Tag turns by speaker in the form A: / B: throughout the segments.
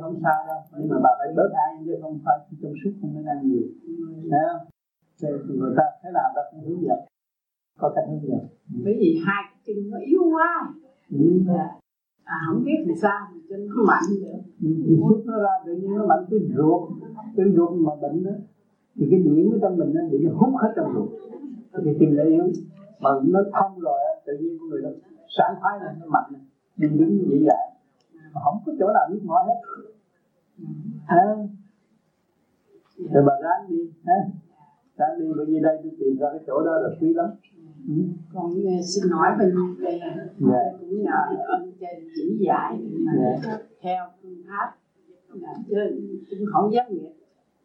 A: không sao đâu, nhưng mà bà phải bớt ăn chứ không phải trong suốt không nên ăn nhiều, thấy không? Thì người ta thế nào ta cũng hướng dẫn, có cách hướng dẫn.
B: Bởi vì hai cái chân nó yếu quá, không biết thì sao mà chân nó mạnh nữa.
A: Thì xuất nó ra tự nhiên nó mạnh cái ruột mà bệnh đó, thì cái điển ở trong mình nó bị nó hút hết trong ruột, thì cái tim nó yếu, mà nó thông rồi tự nhiên con người nó sảng khoái này, nó mạnh, nhưng đứng như vậy mà không có chỗ nào nhức mỏi hết. Rồi bà ráng đi, ráng đi, bởi vì đây tôi tìm ra cái chỗ đó là quý lắm.
B: Con xin hỏi bên đây cũng nhờ ơn trên chỉ dạy mà theo phương pháp chứ cũng không dám nghiệp.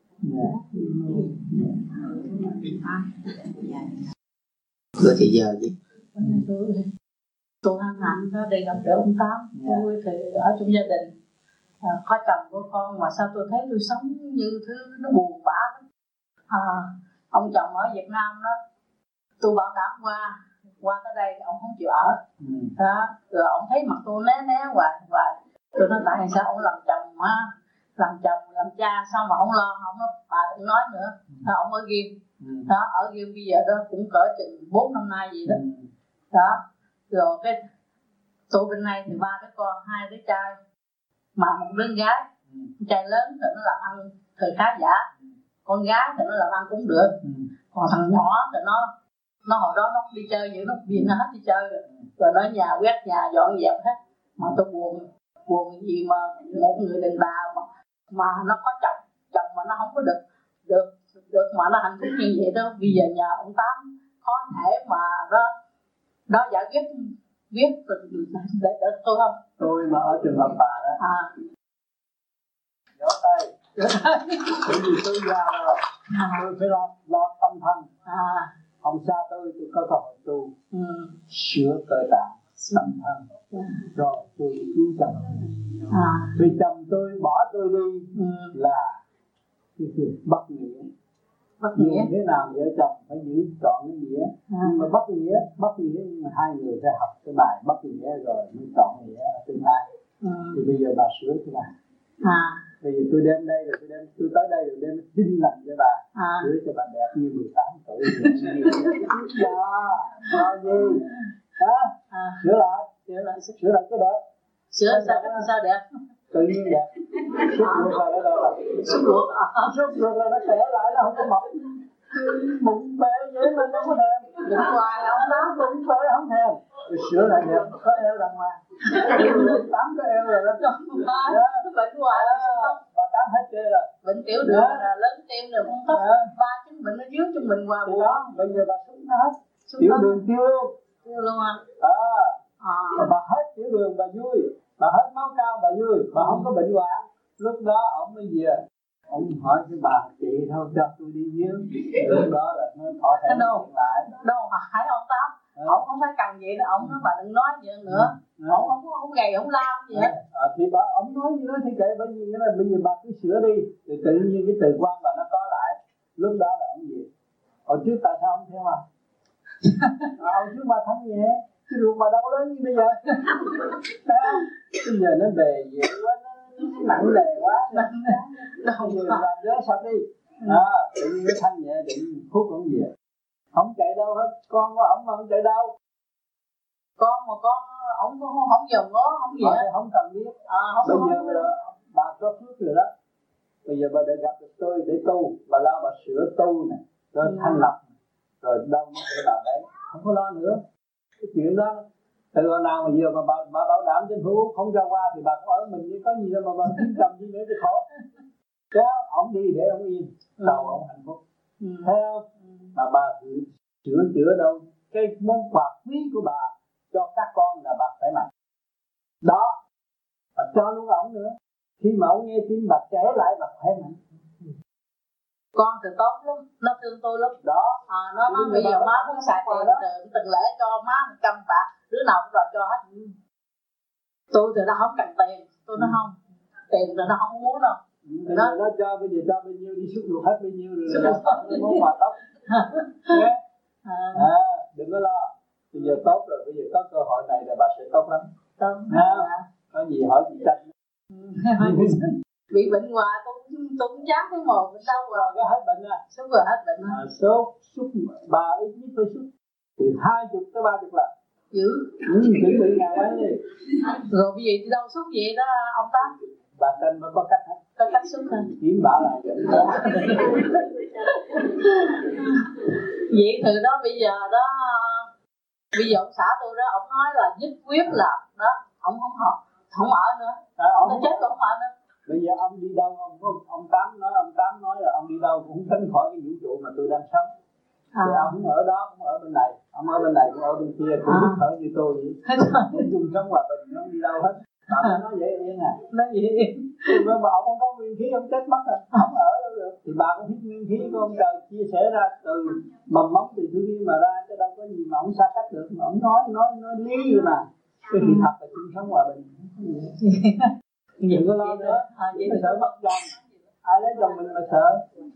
C: Rồi thì giờ gì?
D: Tôi hân hạnh đó đi gặp đỡ ông Tám. Tôi thì ở trong gia đình có chồng của con, mà sao tôi thấy tôi sống như thứ nó buồn bã lắm. Ông chồng ở Việt Nam đó, tôi bảo đảm qua tới đây ông không chịu ở. Đó, rồi ông thấy mặt tôi né hoài. Tôi nói tại sao ông làm chồng làm cha sao mà không lo, không nói bà đừng nói nữa. Ông ở Ghim, đó ở Ghim bây giờ đó cũng cỡ chừng 4 năm nay gì đó. Đó, rồi cái tôi bên này thì 3 đứa con, 2 đứa trai mà một đứa gái. Trai lớn thì nó làm ăn thời khá giả, con gái thì nó làm ăn cũng được, còn thằng nhỏ thì nó hồi đó nó đi chơi vậy, nó biên nó hết đi chơi rồi nó nhà quét nhà dọn dẹp hết. Mà tôi buồn gì mà một người đàn bà mà nó có chồng mà nó không có được mà nó hạnh phúc như vậy đó. Bây giờ nhờ ông Tám có thể mà đó giải quyết để tôi không?
A: Tôi mà ở trường hợp bà đó, gió tay, bởi vì tôi già rồi, tôi phải lo tâm thân. Không xa tôi có cơ hội tu, sửa cơ tạng, tâm thân, rồi tôi cứu chồng. Vì chồng tôi bỏ tôi đi là cái việc bất nghĩa. Thế nào vợ chồng phải giữ chọn cái nghĩa, nhưng mà bất nghĩa nhưng mà hai người phải học cái bài bất nghĩa rồi mới chọn nghĩa ở tương lai. Thì bây giờ bà sửa cho bà. Bây giờ tôi đến đây rồi, tôi tới đây rồi đem xin lành cho bà, sửa cho bà đẹp như 18 tuổi. Lo gì? Sửa lại cái đẹp.
D: Sửa sao đẹp?
A: Tự nhiên đẹp. Xúc ruột là nó đâu rồi? Xúc ruột là nó trẻ lại, nó không có mập. Bụng bể vậy mà nó không có thèm.
D: Bụng hoài ông Tám,
A: bụng bể không thèm. Rồi sửa lại đẹp, có eo đàng hoàng. Tám có eo rồi đó.
D: Bệnh hoài là sao?
A: Bà Tám hết trê rồi.
D: Bệnh tiểu đường là lớn tim rồi không tốt. 3 chứng bệnh nó dướng cho mình qua buồn.
A: Bây giờ bà xuống nó hết. Tiểu đường tiêu luôn.
D: Tiêu luôn hả?
A: Bà hết tiểu đường bà vui, bà hết máu cao bà vui, bà không có bệnh hoạn. Lúc đó ông mới về, ông hỏi cái bà chị thôi cho tôi đi viếng. Lúc đó là nó thọ thể lại.
D: Đâu phải ông Tám, ông không phải cần vậy đó, ông nói bà đừng nói gì nữa. Ông không gầy không lao gì hết.
A: Thì bà ông nói gì đó thì kệ, bởi vì cái là bây giờ bà cứ sửa đi, thì tự nhiên cái từ quan bà nó có lại. Lúc đó là ông gì? Hồi trước tại sao ông theo à? Hồi trước bà thanh nhẹ, cái ruột bà đâu có lớn như bây giờ. Bây giờ nó về dễ quá, nó nặng nề quá, đâu người làm rớ sạch đi. Tự nhiên nó thanh nhẹ, tự nhiên phút ông về, không chạy đâu hết. Con của ổng mà không chạy đâu.
D: Con ổng không dòm ngó không gì hết,
A: không cần biết. Bây giờ là bà có phước rồi đó. Bây giờ bà đã gặp được tôi để tu, bà lo bà sửa tu này, rồi thanh lập, rồi đâu nó sẽ vào đấy, không có lo nữa. Cái chuyện đó từ hồi nào mà giờ mà bà bảo đảm trên phố không cho qua thì bà cũng ở mình chứ có gì đâu mà bà kiếm chồng gì nữa thì khổ. Kéo ổng đi để ổng yên, cầu ổng hạnh phúc. Theo mà bà thử chữa đâu, cái món quà quý của bà cho các con là bà phải mạnh. Đó, bà cho luôn ổng nữa. Khi mà ổng nghe tin bà trẻ lại bà khỏe mạnh.
D: Con thì tốt lắm, nó thương tôi lắm.
A: Đó.
D: Nó nói bây giờ má muốn xài tiền từng lễ cho má 100 bạc, đứa nào cũng đòi cho hết. Tôi thì nó không cần tiền, tôi nói không, tiền thì nó không muốn đâu.
A: Nó cho bây giờ cho bao nhiêu đi xuất ruột hết bao nhiêu rồi nó muốn hòa tóc. Đừng có lo. Bây giờ tốt rồi, bây giờ có cơ hội này là bà sẽ tốt lắm.
D: Tốt.
A: Có gì hỏi chị Tranh.
D: Bị bệnh hoài tôi cũng chán thấy mồm mình đau
A: rồi cái hết bệnh à.
D: sốt vừa hết bệnh á.
A: Sốt sút bà ít nhất phải sút từ 20 tới 30 lần.
D: Dữ.
A: Chuẩn bị ngày ấy đi.
D: Rồi bây giờ đi đâu sút vậy đó ông Tám?
A: Bà tên bà có cách hết.
D: Có cách sút hả?
A: Kiếm bà là
D: vậy từ đó bây giờ ông xã tôi đó, ông nói là nhất quyết là đó, ông không ở nữa, ông chết cũng không ở nữa.
A: Bây giờ ông đi đâu ông Tám nói là ông đi đâu cũng tránh khỏi cái vũ trụ mà tôi đang sống. Thì ông không ở đó, cũng ở bên này, ông ở bên này cũng ở bên kia, cũng hít thở như tôi vậy. Nên chung sống hòa bình, nó không đi đâu hết. Bà nói vậy yên à.
D: Nói vậy.
A: Mà ông không có nguyên khí, ông chết mất rồi, không ở đâu được. Thì bà cũng hít nguyên khí của ông trời chia sẻ ra từ mầm móng từ thương yêu mà ra, chứ đâu có gì mà ông xa cách được. Mà ông nói lý vậy mà. Cái sự thật là chung sống hòa bình. Đừng có lo nữa, vậy mà sợ mất chồng. Ai lấy chồng mình mà sợ.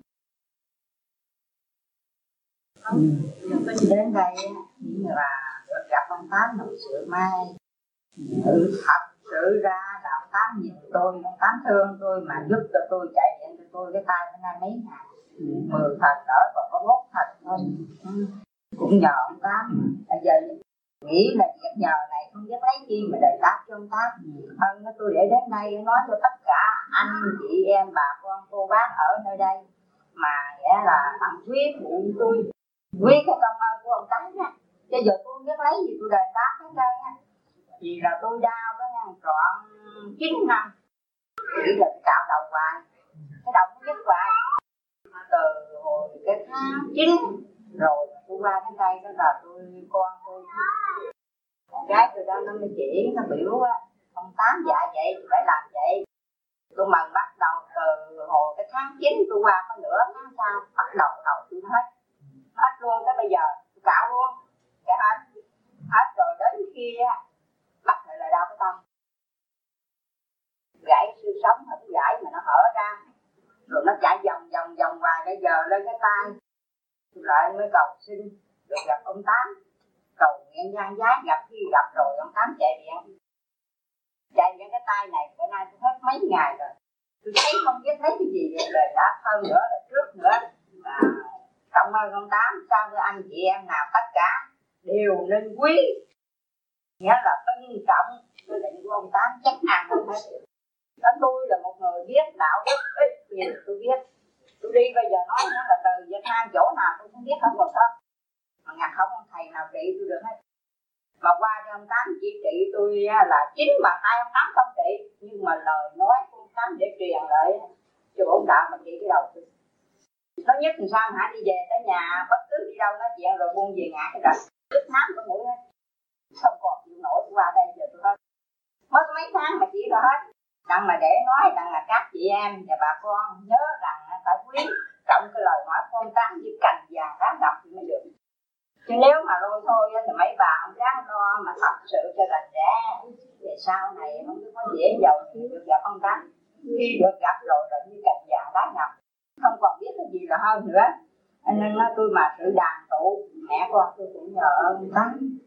B: Tôi chỉ đến đây như là được gặp ông Tám hồi sự mai. Thật sự ra là ông Tám nhìn tôi, ông Tám thương tôi mà giúp cho tôi, chạy điện cho tôi, cái tay bữa nay mấy ngày 10 thật đỡ còn có 1 thật thôi. Cũng nhờ ông Tám. Bây giờ nghĩ là việc nhờ này không biết lấy chi mà đền đáp cho ông Tám. Hơn tôi để đến đây nói cho tất cả anh chị em bà con cô bác ở nơi đây mà nghĩa là tặng quý phụ tôi, quý cái công ơn của ông Tám á. Chứ giờ tôi không biết lấy gì tôi đền đáp hết trơn á. Vì là tôi đau đó nha, trọn 9 năm chỉ là cạo đầu hoài, cái đầu nó nhức hoài từ hồi cái tháng 9 rồi tôi qua đến đây đó là con tôi gái tôi đó nó mới chỉ nó biểu á, ông Tám dạy vậy thì phải làm vậy. Tôi mừng bắt đầu từ hồi cái tháng 9 tôi qua có nửa tháng sau bắt đầu tôi hết luôn. Tới bây giờ tôi cạo luôn cái hết rồi đến khi bắt lại là đau cái tâm gãy xương sống, không gãy mà nó hở ra rồi nó chạy vòng hoài. Bây giờ lên cái tay tôi lại mới cầu xin được gặp ông Tám, cầu nguyện gian giá gặp khi gặp rồi ông Tám chạy điện cái tay này bữa nay tôi hết mấy ngày rồi, tôi thấy không biết thấy cái gì vậy, lời đáp hơn nữa là trước nữa. Cảm ơn ông Tám, sao thưa anh chị em nào tất cả đều nên quý, nghĩa là trân trọng quyết định của ông Tám chắc ăn hơn hết. Đó, tôi là một người biết đạo đức ít nhiều tôi biết. Tôi đi bây giờ nói nó là từ Việt Nam chỗ nào tôi cũng biết không còn đó. Mà ngặt không ông thầy nào trị tôi được hết. Mà qua cho ông Tám chỉ trị tôi là chính mà hai ông Tám không trị, nhưng mà lời nói của ông Tám để truyền lại cho ông đạo mà trị cái đầu tôi. Nó nhất làm sao hả, đi về tới nhà bất cứ đi đâu nói chuyện rồi buông về ngã cái rạch đứt nám của mũi hết, không còn chịu nổi. Qua đây giờ tôi hết mất mấy tháng mà chỉ rồi hết. Đặng mà để nói đặng là các chị em và bà con nhớ rằng phải quý trọng cái lời nói của ông Tám với cành vàng ráng đọc thì mới được. Chứ nếu mà lôi thôi thì mấy bà ông ráng lo mà thật sự cho rành rẽ về sau này không có dễ giàu thì được gặp ông Tám. Khi được gặp rồi như cành vàng ráng ngọc, không còn biết cái gì là hơn nữa. Nên tôi mà sự đàn tụ mẹ con tôi cũng nhờ ông Tám,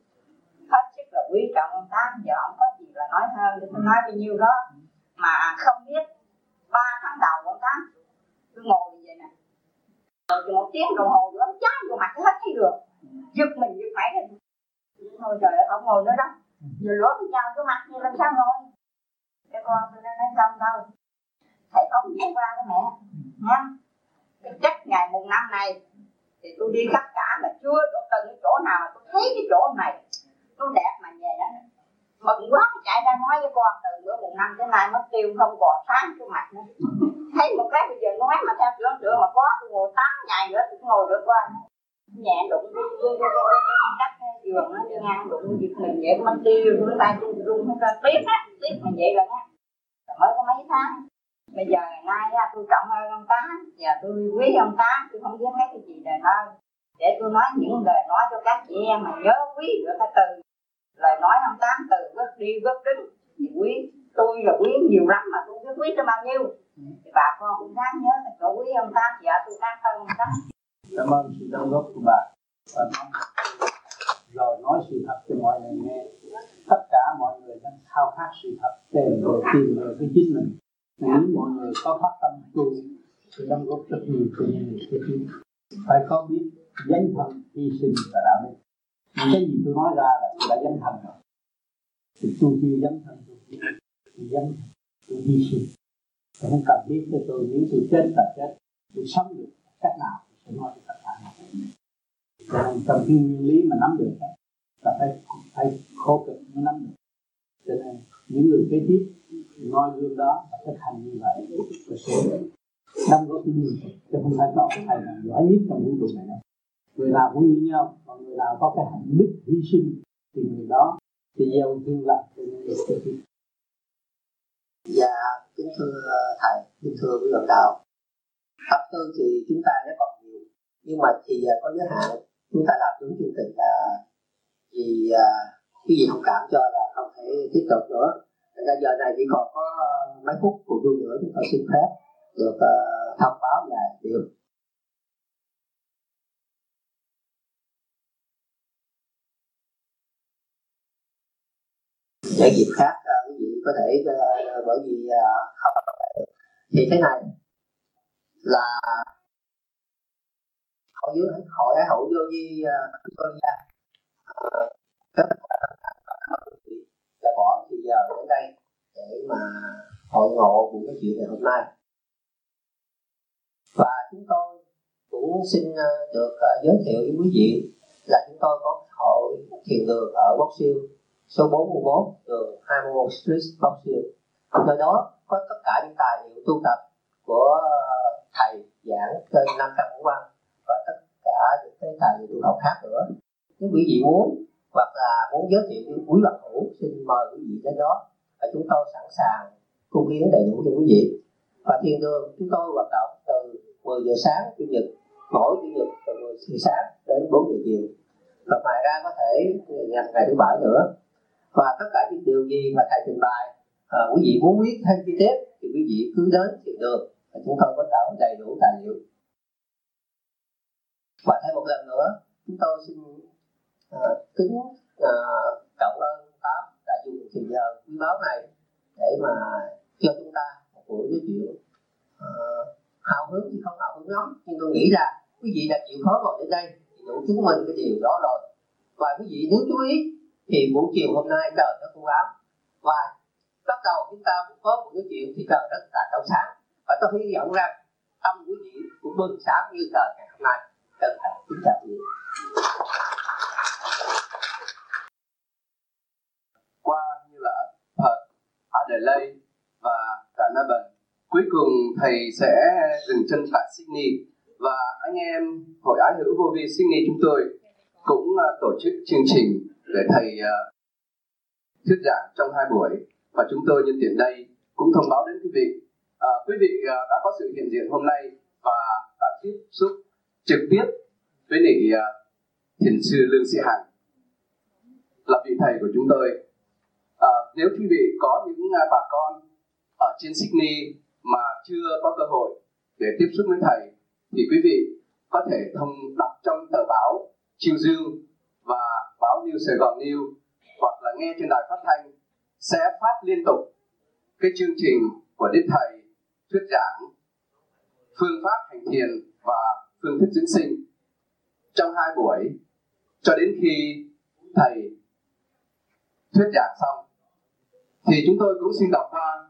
B: hết sức là quý trọng ông Tám. Giờ không có gì là nói hơn thì tôi nói bao nhiêu đó. Mà không biết 3 tháng đầu ông Tám tôi ngồi như vậy nè, rồi 1 tiếng đồng hồ nữa nó chán vô mặt nó hết thấy được, giật mình giật mãi rồi thôi trời ơi không ngồi nữa đâu, giờ lúa cái chào cái mặt như làm sao ngồi. Cái con tôi nói xong thôi thầy không đi qua với mẹ nha. Cái trách ngày mùng 5 này thì tôi đi khắp cả mà chưa được từng cái chỗ nào mà tôi thấy cái chỗ này nó đẹp mà về đó mừng quá, chạy ra nói với con từ bữa mùng 5 tới nay mất tiêu không còn sáng cái mặt nữa. Thấy một cái bây giờ nói mà theo trưởng mà có tôi ngồi 8 ngày nữa tôi ngồi được qua nhẹ đụng đất giường nó đi ngang đụng giật mình vậy mất tiêu tôi tay tôi rung hết ra tiếc mà vậy là nha. Mới có mấy tháng bây giờ ngày nay tôi trọng ơn ông Tám và tôi quý ông Tám, tôi không biết mấy cái gì để nói, để tôi nói những lời nói cho các chị em mà nhớ quý được cái từ lời nói ông Tám, từ bước đi bước đứng thì quý tôi là quý nhiều lắm mà tôi biết quý cho bao nhiêu thì bà con cũng đáng nhớ là chỗ quý ông Tám. Dạ tôi cảm ơn ông Tám.
A: Cảm ơn sự đóng góp của bà và rồi nói sự thật cho mọi người nghe. tất cả mọi người đang khao khát sự thật, tìm về cái chính mình. Nếu mọi người có phát tâm tu thì đóng góp rất nhiều cho những người tu. Phải có biết dấn thân hy sinh và đạo đức. Những cái gì tôi nói ra là tôi đã dấn thân rồi. Thì tôi chưa dấn thân, tôi dấn thân, tôi hy sinh. Tôi không cần biết cho tôi, nếu tôi chết là chết, tôi sống được cách nào tôi sẽ nói cho tất cả mọi người. Cho nên trong cái nguyên lý mà nắm được là phải khổ cực mới nắm được. Cho nên những người kế tiếp nói gương đó và thực hành như vậy rồi sẽ đóng góp nhiều, chứ không phải có thầy nào giỏi nhất trong vũ trụ này đâu. Người nào cũng như nhau, còn người nào có cái hạnh đức hy sinh thì người đó thì gieo duyên lành cho những người kế tiếp.
C: Dạ, kính thưa thầy, kính thưa quý đồng đạo. Pháp tư thì chúng ta rất còn nhiều, nhưng mà thì có giới hạn. Chúng ta làm đúng chương trình là vì cái gì không cảm cho là không thể tiếp tục nữa. Nên giờ này chỉ còn có mấy phút phụ du nữa, chúng tôi xin phép được thông báo vài điều. Những dịp khác quý vị có thể bởi vì không thì thế này là hội ái hữu vô vi Victoria rất là bỏ thì giờ đến đây để mà hội ngộ cùng cái chuyện ngày hôm nay, và chúng tôi cũng xin được giới thiệu với quý vị là chúng tôi có hội thiền đường ở Bóc Siêu số 41 đường 21 Street Bóc Siêu. Nơi đó có tất cả những tài liệu tu tập của thầy giảng trên 500 bản văn và tất cả những cái tài liệu tu học khác nữa. Nếu quý vị muốn hoặc là muốn giới thiệu với quý bạn hữu, xin mời quý vị đến đó và chúng tôi sẵn sàng cung hiến đầy đủ cho quý vị. Và thiền đường chúng tôi hoạt động từ 10 giờ sáng chủ nhật, mỗi chủ nhật từ 10 giờ sáng đến 4 giờ chiều, và ngoài ra có thể ngày thứ bảy nữa. Và tất cả những điều gì mà thầy trình bày quý vị muốn biết thêm chi tiết thì quý vị cứ đến thiền đường và chúng tôi có đảo đầy đủ tài liệu. Và thêm một lần nữa chúng tôi xin kính cảm ơn Pháp đã dùng thời giờ quý báu này để mà cho chúng ta một buổi nói chuyện hào hứng thì không hào hứng lắm, nhưng tôi nghĩ là quý vị đã chịu khó ngồi đến đây thì đủ chứng minh cái điều đó rồi. Và quý vị nếu chú ý thì buổi chiều hôm nay trời rất u ám, và bắt đầu chúng ta cũng có một cái chuyện thì trời rất là trong sáng, và tôi hy vọng rằng tâm quý vị cũng bừng sáng như trời ngày hôm nay. Chân thành kính chào quý vị.
E: Qua như là Perth, Adelaide và tại Melbourne, cuối cùng thầy sẽ dừng chân tại Sydney, và anh em hội ái hữu vô vi Sydney chúng tôi cũng tổ chức chương trình để thầy thuyết giảng trong 2 buổi, và chúng tôi nhân tiện đây cũng thông báo đến quý vị. Quý vị đã có sự hiện diện hôm nay và đã tiếp xúc trực tiếp với thiền sư Lương Sĩ Hằng là vị thầy của chúng tôi. Nếu quý vị có những bà con ở trên Sydney mà chưa có cơ hội để tiếp xúc với thầy thì quý vị có thể đọc trong tờ báo Chiêu Dương và báo New Sài Gòn News, hoặc là nghe trên đài phát thanh sẽ phát liên tục cái chương trình của Đức Thầy thuyết giảng phương pháp hành thiền và phương thức dưỡng sinh trong 2 buổi cho đến khi thầy thuyết giảng xong. Thì chúng tôi cũng xin đọc qua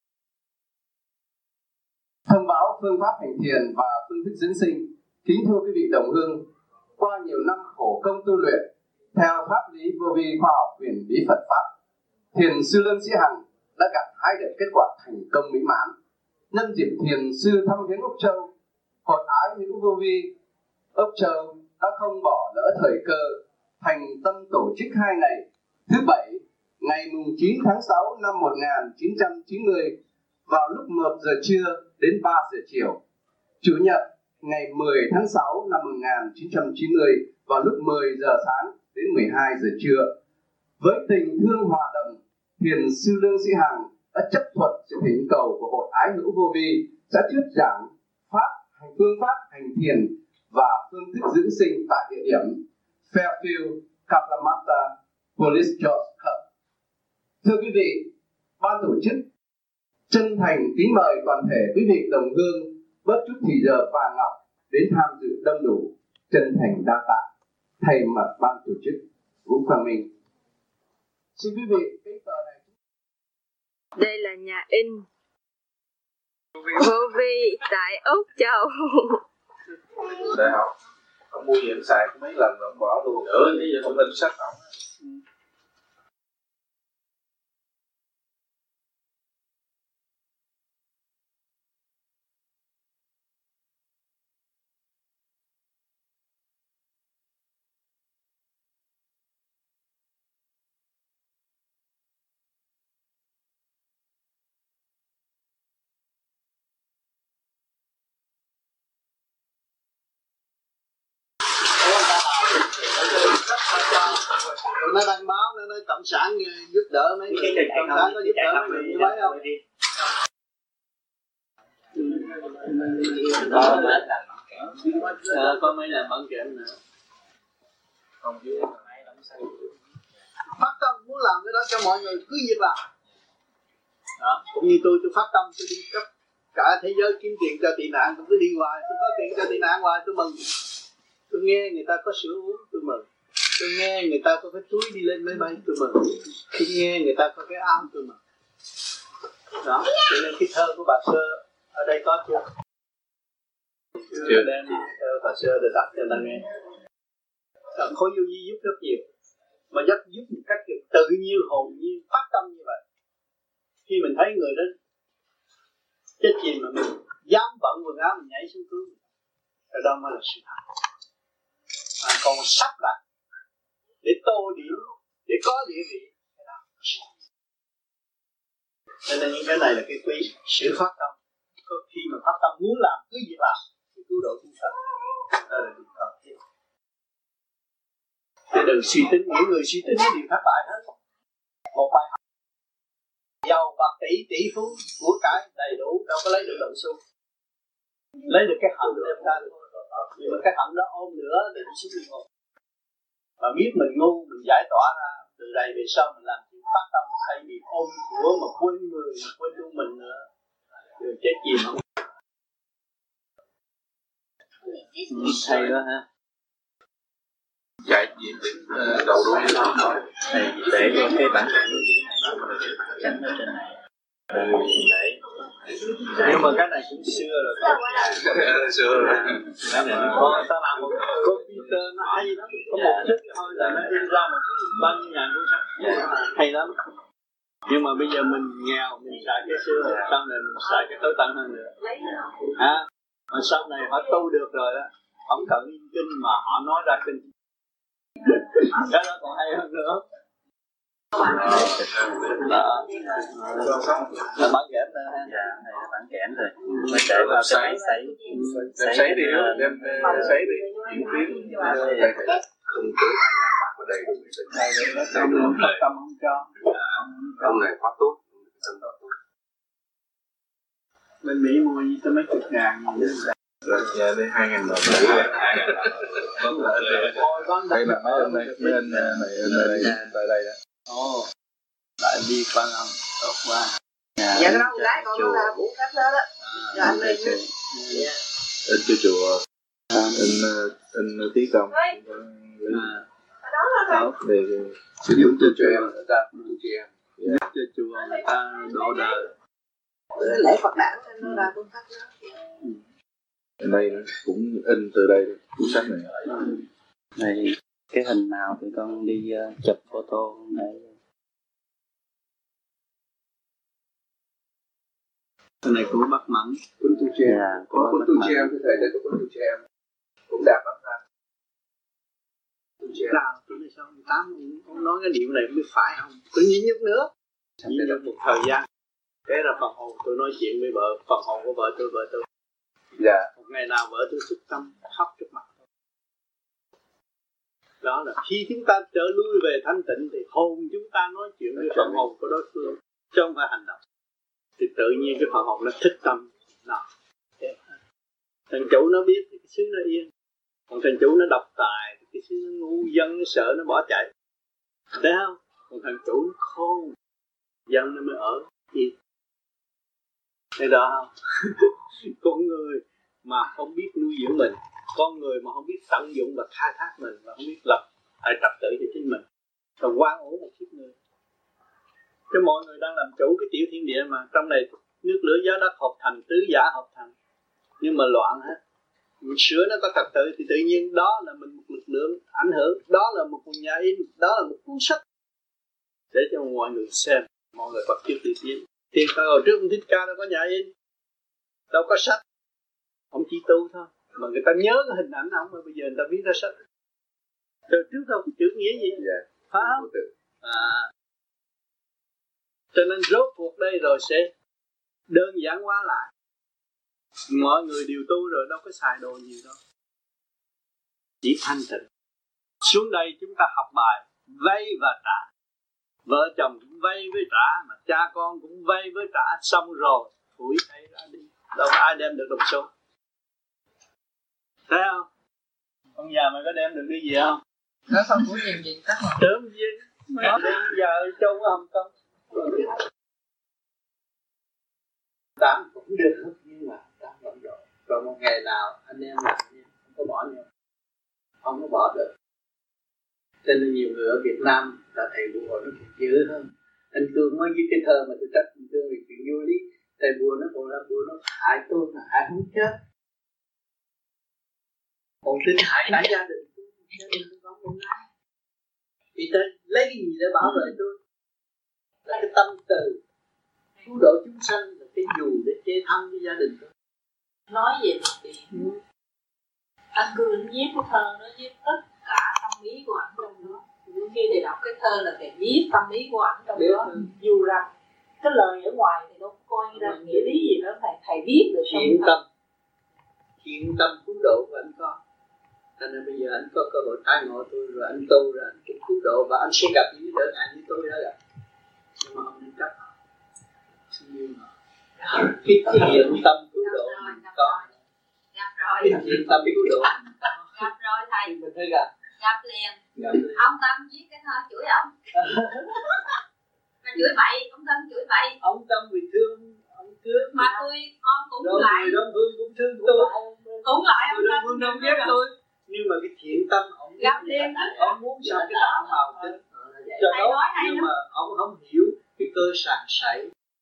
E: thông báo phương pháp hành thiền và phương thức dưỡng sinh. Kính thưa quý vị đồng hương, qua nhiều năm khổ công tu luyện theo pháp lý vô vi khoa học huyền bí Phật pháp, thiền sư Lương Sĩ Hằng đã gặt hái được kết quả thành công mỹ mãn. Nhân dịp thiền sư thăm viếng Úc Châu, hội ái hữu vô vi Úc Châu đã không bỏ lỡ thời cơ, thành tâm tổ chức 2 ngày. Thứ Bảy, ngày 9 tháng 6 năm 1990 vào lúc 1 giờ trưa đến 3 giờ chiều. Chủ nhật, ngày 10 tháng 6 năm 1990 vào lúc 10 giờ sáng đến 12 giờ trưa. Với tình thương hòa đồng, thiền sư Lương Sĩ Hằng đã chấp thuận sự thỉnh cầu của hội ái hữu vô vi sẽ thuyết giảng phương pháp hành thiền và phương thức dưỡng sinh tại địa điểm Fairfield, Kalamata, Police George Cup Thưa quý vị, ban tổ chức chân thành kính mời toàn thể quý vị đồng hương bớt chút thì giờ vàng ngọc đến tham dự đông đủ. Chân thành đa tạ thay mặt ban tổ chức Vũ Quang Minh. Xin quý vị, cái tờ này.
F: Đây là nhà in vô vi tại Úc Châu.
G: Đại học ông mua gì anh xài mấy lần rồi ông bỏ luôn nữa, bây giờ không in sách ổng.
A: Nó đăng báo nó nói cộng sản giúp đỡ mấy người, cộng sản có giúp đỡ mấy người như mấy không?
H: Có mấy lần bắn kiểm nữa.
A: Phát tâm muốn làm cái đó cho mọi người cứ việc làm. Đó. Cũng như tôi phát tâm tôi đi khắp cả thế giới kiếm tiền cho tị nạn, tôi cứ đi hoài, tôi có tiền cho tị nạn hoài tôi mừng. Tôi nghe người ta có sữa uống tôi mừng. Tôi nghe người ta có cái túi đi lên máy bay tôi mừng. Tôi nghe người ta có cái áo tôi mừng. Đó, cho nên cái thơ của bà Sơ ở đây có chưa? Chưa đem thơ bà Sơ để đặt cho ta nghe. Khối vô vi giúp rất nhiều, mà giúp một cách tự nhiên hồn nhiên phát tâm như vậy. Khi mình thấy người đó chết chìm mà mình dám bận quần áo mình nhảy xuống cứu, ở đó mới là sự thật. Còn sắp đặt để tô điểm, để có địa vị, cho nên những cái này là cái quý sự phát tâm. Khi mà phát tâm muốn làm cứ việc làm thì cứu độ chúng sanh, đó là điều cần thiết. Chứ đừng suy tính, những người suy tính đều thất bại hết. Một bài học giàu bạc tỷ phú của cải đầy đủ đâu có lấy được đồng xu, lấy được cái hận đem ra thôi. Nhưng mà cái hận đó ôm nữa để đi xuống địa ngục. Mà biết mình ngu, mình giải tỏa ra, từ đây về sau mình làm chuyện phát tâm, thay vì ôm của mà quên người, quên luôn mình nữa, rồi chết chìm không.
H: Hay đó ha.
G: Chạy diện tích đầu đuôi
H: Thầy để cho cái bản cản ở dưới này, cản ở trên này. Để. Nhưng mà cái này cũng xưa rồi.
G: xưa rồi.
H: Cái này nó có ta làm một computer nó hay lắm, có một chip thôi là nó in ra một bao nhiêu ngàn cuốn sách, hay lắm. Nhưng mà bây giờ mình nghèo, mình xài cái xưa, sau này mình xài cái tối tân hơn nữa. Mà sau này họ tu được rồi đó, không cần in kinh mà họ nói ra kinh. Cái đó còn hay hơn nữa. Là bán kẽm thôi ha. Dạ, này là bán kẽm thôi. Mới để vào cái máy sấy
G: đi, đem sấy đi. Chuyển tuyến.
A: Tâm không cho.
G: Ông này phát tốt.
A: Bên Mỹ mua gì tới mấy chục ngàn.
G: Rồi giờ đây 2.000 đồng. Đây là mấy anh này tại đây đó.
H: Ồ, tại đi Quan Âm tốt quá.
B: Dạ cái đó gái con nó là buổi khách đó đó. Rồi anh lên.
G: In cho chùa. In tí công.
H: Tốt.
G: Để sử dụng cho trẻ em.
H: Cho chùa người ta độ đời.
B: Lễ Phật đản nó là buổi khách đó.
G: Ở đây nó cũng in từ đây cuốn sách này.
H: Này cái hình nào thì con đi chụp photo này. Cái này cũng bắt mẫn.
E: Cuốn tu trẻ em, có cuốn tu trẻ em, cái thầy này có cuốn tu trẻ em cũng đẹp lắm ha.
A: Nào, tôi nói sao ông nói cái điểm này mới phải không? Tôi nhịn nhục nữa. Nhịn nhục một thời gian. Thế là phần hồn tôi nói chuyện với vợ, phần hồn của vợ tôi.
E: Dạ.
A: Một ngày nào vợ tôi xuất tâm khóc trước mặt tôi. Đó là khi chúng ta trở lui về thanh tịnh thì hồn chúng ta nói chuyện với phần hồn của đối phương, chứ không phải hành động. Thì tự nhiên cái phần hồn nó thích tâm. Nào. Thằng chủ nó biết thì cái xứ nó yên. Còn thằng chủ nó độc tài thì cái xứ nó ngu dân, nó sợ, nó bỏ chạy. Thấy không? Còn thằng chủ nó khôn,
H: Giận nó mới ở yên. Thấy đó không? Con người mà không biết nuôi dưỡng mình, con người mà không biết tận dụng và khai thác mình, và không biết lập lại trật tự cho chính mình, và quan ổn một kiếp người. Cái mọi người đang làm chủ cái tiểu thiên địa mà trong này nước lửa gió đất hợp thành, tứ giả hợp thành, nhưng mà loạn hết. Mình sửa nó có trật tự thì tự nhiên đó là mình một lực lượng ảnh hưởng, đó là một nhà in, đó là một cuốn sách để cho mọi người xem, mọi người bắt chước đi tiến. Thì hồi trước ông Thích Ca đâu có nhà in, đâu có sách, ông chỉ tu thôi, mà người ta nhớ cái hình ảnh ông, mà bây giờ người ta viết ra sách. Từ trước đâu có chữ nghĩa gì, phải không? Cho nên rốt cuộc đây rồi sẽ đơn giản hóa lại. Mọi người đều tu rồi, đâu có xài đồ nhiều đâu, chỉ thanh tịnh. Xuống đây chúng ta học bài vay và trả. Vợ chồng cũng vay với trả, mà cha con cũng vay với trả, xong rồi phủi tay ra đi, đâu có ai đem được đồng số. Thấy không? Ông già mày có đem được cái gì không?
D: Nó không có gì chắc là
H: Sớm gì nó đem giờ trông Hồng Kông. Tám cũng được, nhưng mà tám vẫn rồi. Rồi một ngày nào anh em làm không có bỏ nhau, không có bỏ được. Cho nên nhiều người ở Việt Nam là thầy bùa nó cũng dữ hơn. Anh Cương mới viết cái thơ mà tôi trách anh Cương vì chuyện vô lý. Thầy bùa nó còn là bùa nó hại tôi mà hại không chết. Còn tính hại cả gia đình tôi, gia đình tôi có một ai. Vì tôi lấy cái gì để bảo vệ tôi? Là cái tâm từ cứu độ chúng sanh, là cái dù để chế thân với gia đình tôi.
D: nói về thực tiễn. Anh Cương viết cái thơ nó viết tất cả tâm ý của anh trong đó. Khi thầy đọc cái thơ là thầy viết tâm ý của anh trong đó. Dù rằng cái lời ở ngoài thì đâu coi ra nghĩa lý gì đó, thầy viết được trong
H: Thiện tâm cứu độ của anh có. Cho nên bây giờ anh có cơ hội tái ngộ tôi, rồi anh tu, rồi anh cũng cứu độ, và anh sẽ gặp những đỡ ngại như tôi đó gặp. Nhưng mà không nên chấp họ. Nhưng mà cái thiện tâm cứu độ mình có.
B: Gặp rồi.
H: Cái thiện tâm cứu độ
B: Gặp rồi thầy.
H: mình thấy gặp.
B: Gặp liền. Ông Tâm viết cái thơ chửi ổng. Mà chửi bậy, ông Tâm chửi bậy.
H: Ông Tâm vì thương ông thương.
B: Mà con cũng
H: rồi
B: lại.
H: Rồi Đông Phương cũng thương tôi.
B: Cũng lại ông Tâm.
H: Đông Phương đâu biết tôi. Nhưng mà cái thiện tâm ông
B: gặp liền đó.
H: Ông muốn sao cái đạo màu tính cho đó, nhưng mà ông không hiểu cái cơ sàn sảy.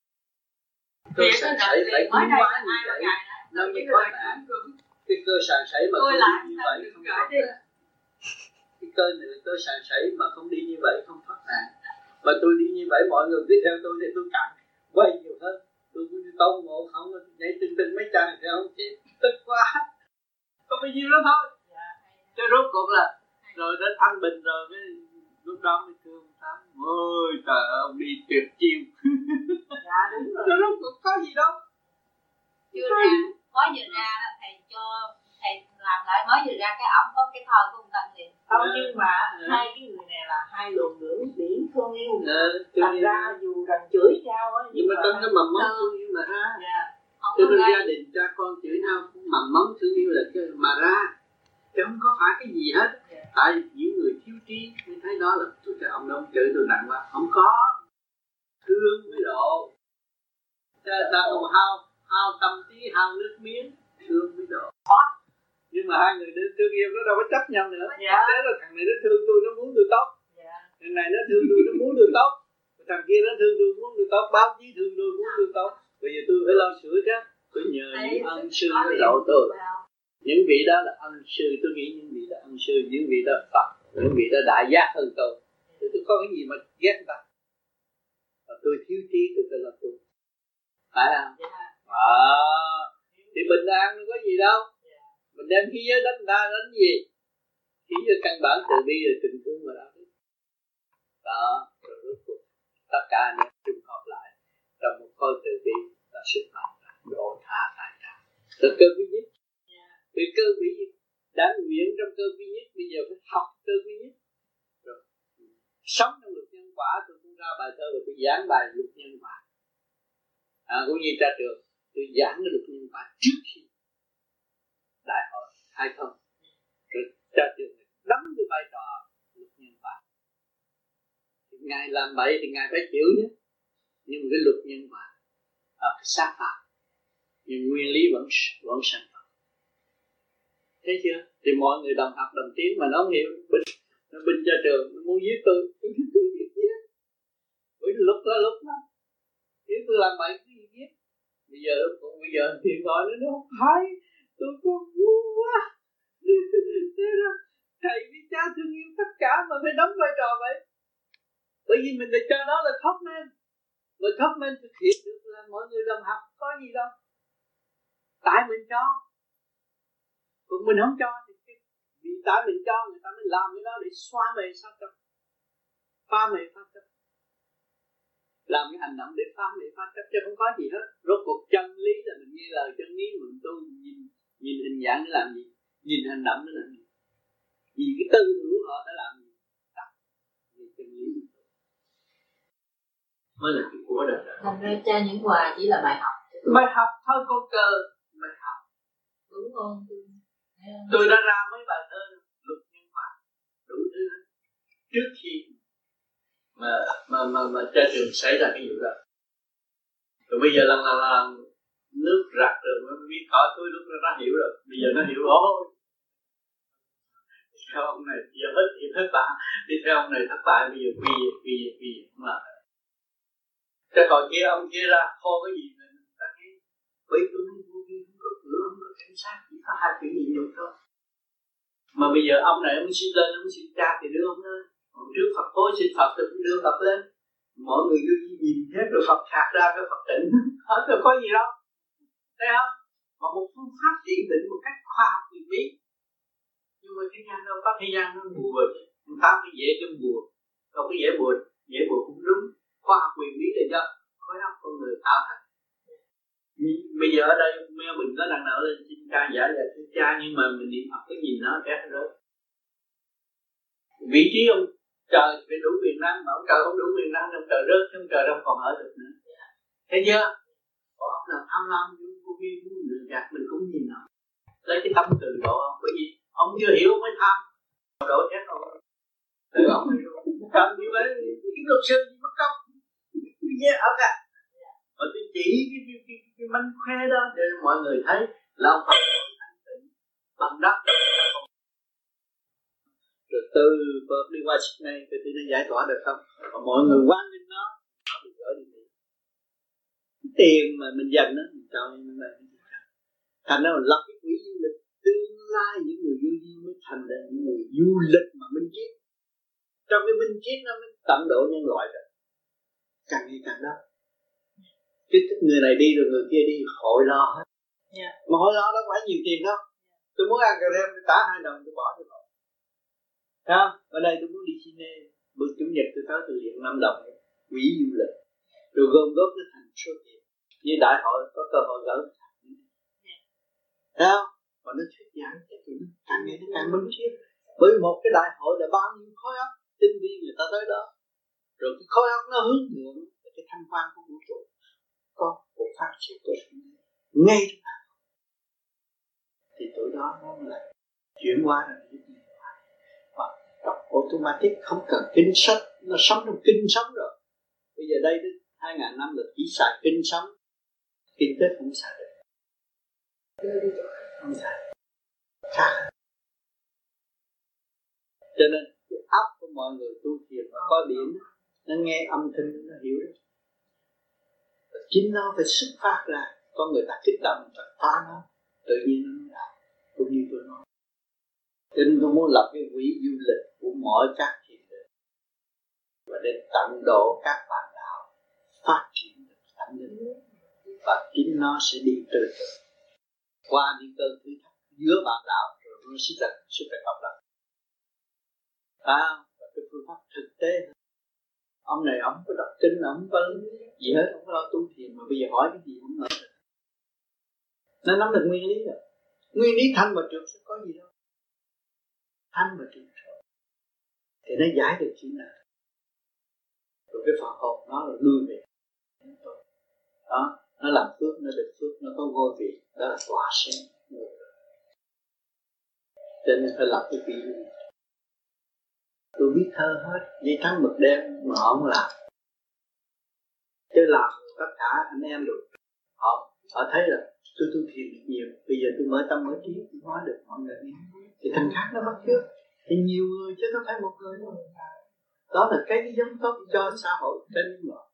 H: Cơ sàn sảy phải tiến hóa như vậy nó mới có nạn. Cái cơ sàn sảy mà không đi như vậy không thoát nạn. Cái cơ này là cơ sàn sảy mà không đi như vậy không thoát nạn. Mà tôi đi như vậy mọi người cứ theo tôi để tôi cạn quay nhiều hơn. Tôi cũng như tôn ngộ không nhảy tinh mấy trang thì không chịu, tức quá. Có bao nhiêu đó thôi. Cái rốt cuộc là rồi đến thanh bình rồi cái lúc đó mới thương Tám. Ôi trời ơi, ông đi tuyệt chiêu.
B: Dạ đúng rồi.
H: Cái rốt cuộc có gì đâu.
B: Chưa ra, mới vừa ra là thầy cho thầy làm lại, mới vừa ra cái ổng có cái thơ của ông Tân liền.
D: Không, nhưng mà hai cái người này là hai luồng lưỡng điển thương yêu. Thành ra dù rằng chửi nhau á,
H: nhưng mà trong cái mầm móng thương yêu mà ra. Cho nên gia đình cha con chửi nhau cũng mầm móng thương yêu là cái mà ra. Chứ không có phải cái gì hết. Tại những người thiếu trí mới thấy đó là tôi cho ông đâu chửi tôi nặng quá. Không có. Thương mới độ. Ta còn hao tâm trí, hao nước miếng, thương mới độ. Nhưng mà hai người đến thương yêu nó đâu có chấp nhau nữa. Thế là thằng này nó thương tôi, nó muốn tôi tốt. Thằng này nó thương tôi, nó muốn tôi tốt. Thằng kia nó thương tôi, muốn tôi tốt. Báo chí thương tôi, muốn tôi tốt. Bây giờ tôi phải lo sửa chứ. Tôi nhờ những ân sư nó độ tôi. Những vị đó là ân sư, tôi nghĩ những vị đó ân sư, những vị đó Phật, những vị đó đại giác hơn tôi. Thì tôi có cái gì mà ghét người ta. Và tôi thiếu trí tôi là tôi. Phải không? Thì bình an nó có gì đâu. Mình đem khí giới đánh ta đánh gì? Khí giới căn bản từ bi là tình thương mà đó. Đó, rồi rốt cuộc tất cả những trùng hợp lại trong một khối từ bi là sức mạnh độ tha tại trả. Từ cơ vi nhất. Vì cơ vi nhất đã nguyện trong cơ vi nhất, bây giờ phải học cơ vi nhất. Rồi sống trong luật nhân quả, tôi cũng ra bài thơ và tôi giảng bài luật nhân quả. Cũng như ra trường, tôi giảng cái luật nhân quả trước khi đại hội hai thông. Rồi ra trường đắm cái vai trò luật nhân quả. Ngài làm bậy thì Ngài phải chịu nhé. nhưng mà cái luật nhân quả cái sát phạm, nhưng nguyên lý vẫn sanh phạm. Thấy chưa? Thì mọi người đồng học đồng tiếng mà nó không hiểu, nó binh cho trường, nó muốn giết tôi giết. Bởi lúc đó nếu tôi làm bậy cái gì giết. Bây giờ thì gọi nó không phải, tôi có ngu quá. Thế đó, thầy với cha thương yêu tất cả mà phải đóng vai trò vậy. Bởi vì mình được cho đó là top man. Rồi top man thực hiện được là mọi người đồng học có gì đâu. Tại mình cho. Còn mình không cho thì vì tại mình cho người ta mới làm cái đó để xóa mê sát chấp. Phá mê sát chấp. Làm cái hành động để phá mê sát chấp chứ không có gì hết. Rốt cuộc chân lý là mình nghe lời chân lý, mình tu nhìn hình dạng để làm gì, nhìn hành động để làm gì, vì cái tư tưởng họ đã làm gì, tập vì chân lý mới là cái của đời.
D: Thành ra cha những quà chỉ là bài học
H: thôi, con cơ bài học.
D: đúng không?
H: Tôi đã ra mấy bài thơ luật nhân quả đủ thứ trước khi mà trên trường xảy ra cái vụ đó. Rồi bây giờ lần nước rạc rồi mới biết hỏi tôi lúc đó nó hiểu rồi. Bây giờ nó hiểu rồi. Theo ông này giờ hết thì thất bại, đi theo ông này thất bại, bây giờ vì không làm. Cái hồi kia ông kia ra khô cái gì mình ta nghe. Bởi tôi nói vô vi không có cửa, không có cảnh sát, chỉ có hai chữ nhịn nhục thôi. Mà bây giờ ông này ông xin lên, ông xin cha thì đưa ông lên. Còn trước Phật tối xin Phật thì cũng đưa Phật lên. Mọi người cứ nhìn hết rồi Phật khạc ra cái Phật tỉnh. Hết rồi có gì đâu. Thấy không? Mà một phương pháp trị bệnh một cách khoa học thì biết. Nhưng mà thế gian đâu có, thế gian nó mùa người ta mới dễ cho mùa. Không có dễ buồn cũng đúng. Khoa học quyền bí là do khối óc con người tạo thành. Bây giờ ở đây mình có đang nở lên xin cha giả là xin cha, nhưng mà mình niệm Phật cái nhìn nó chết rồi. Vị trí ông trời phải đủ quyền năng, mà ông trời không đủ quyền năng, ông trời rớt, ông trời đâu còn ở được nữa. Thấy chưa? Còn ông nào tham lam, vô vi, lừa gạt mình cũng nhìn nó. Lấy cái tâm từ độ ông, bởi vì ông chưa hiểu mới tham, độ chết ông. Từ ông mới hiểu. Cần như vậy, cái luật sư gì mất công. Nghe ở cả. Mà tôi chỉ cái manh khoe đó để mọi người thấy là ông Phật thanh tịnh bằng đất. Rồi từ Phật đi qua Sydney thì nó giải tỏa được không? Mà mọi người quan nghênh nó được gửi đi. Tiền mà mình dành đó mình cho nó lại. Thành ra mình lập cái quỹ du lịch, tương lai những người du di mới thành ra những người du lịch mà minh triết. Trong cái minh triết nó mới tận độ nhân loại rồi. Càng ngày càng đó. Cái người này đi rồi người kia đi hội lo hết. Mà hội lo đâu phải nhiều tiền đâu. Tôi muốn ăn cà rem tôi trả 2 đồng tôi bỏ cho họ. Thấy không? Ở đây tôi muốn đi Chile, bữa chủ nhật tôi tới từ hiện 5 đồng quỹ du lịch. Rồi gom góp nó thành số tiền. Như đại hội có cơ hội gỡ. Thấy không? Mà nó thuyết giảng cái chuyện càng ngày nó càng minh triết. Bởi một cái đại hội là bao nhiêu khối óc tinh vi người ta tới đó. Rồi cái khối óc nó hướng thượng là cái thanh quan của vũ trụ. Có một phát triển của sự ngay thì tuổi đó nó là chuyển qua rồi và đọc automatic không cần kinh sách, nó sống trong kinh sống rồi. Bây giờ đây đến 2000 năm là chỉ xài kinh sống, kinh tế không xài được, không xài khác. Cho nên cái óc của mọi người tu thiền mà có điểm nó nghe âm thanh nó hiểu đó. Chính nó phải xuất phát ra, có người ta kích động, người ta phá nó, tự nhiên nó mới làm, cũng như tôi nói. Cho nên tôi muốn lập cái quỹ du lịch của mọi các thiền đường và để tận độ các bạn đạo phát triển được tâm linh, và chính nó sẽ đi từ từ qua những cơn thử thách giữa bạn đạo rồi nó sẽ phải học lại. Và cái phương pháp thực tế, ông này ông có đọc kinh, ông có gì hết, ông có lo tu thiền mà bây giờ hỏi cái gì không nói được. Nó nắm được nguyên lý rồi. Nguyên lý thanh và trượt sẽ có gì đâu. Thanh và trượt thì nó giải được chuyện này. Rồi cái phần hồn nó là đưa về. Đó, nó làm phước, nó được phước, nó có ngôi vị, đó là tỏa sáng. Cho nên phải làm cái vị. Tôi biết thơ hết, dây thắng mực đen mà họ không làm. Chứ làm tất cả anh em được. Họ thấy là tôi thiền được nhiều, bây giờ tôi mở tâm mở trí, tôi nói được mọi người nghe. Thì thằng khác nó bắt chước. Thì nhiều người chứ không phải một người đâu. Đó là cái giống tốt cho xã hội trên mọi.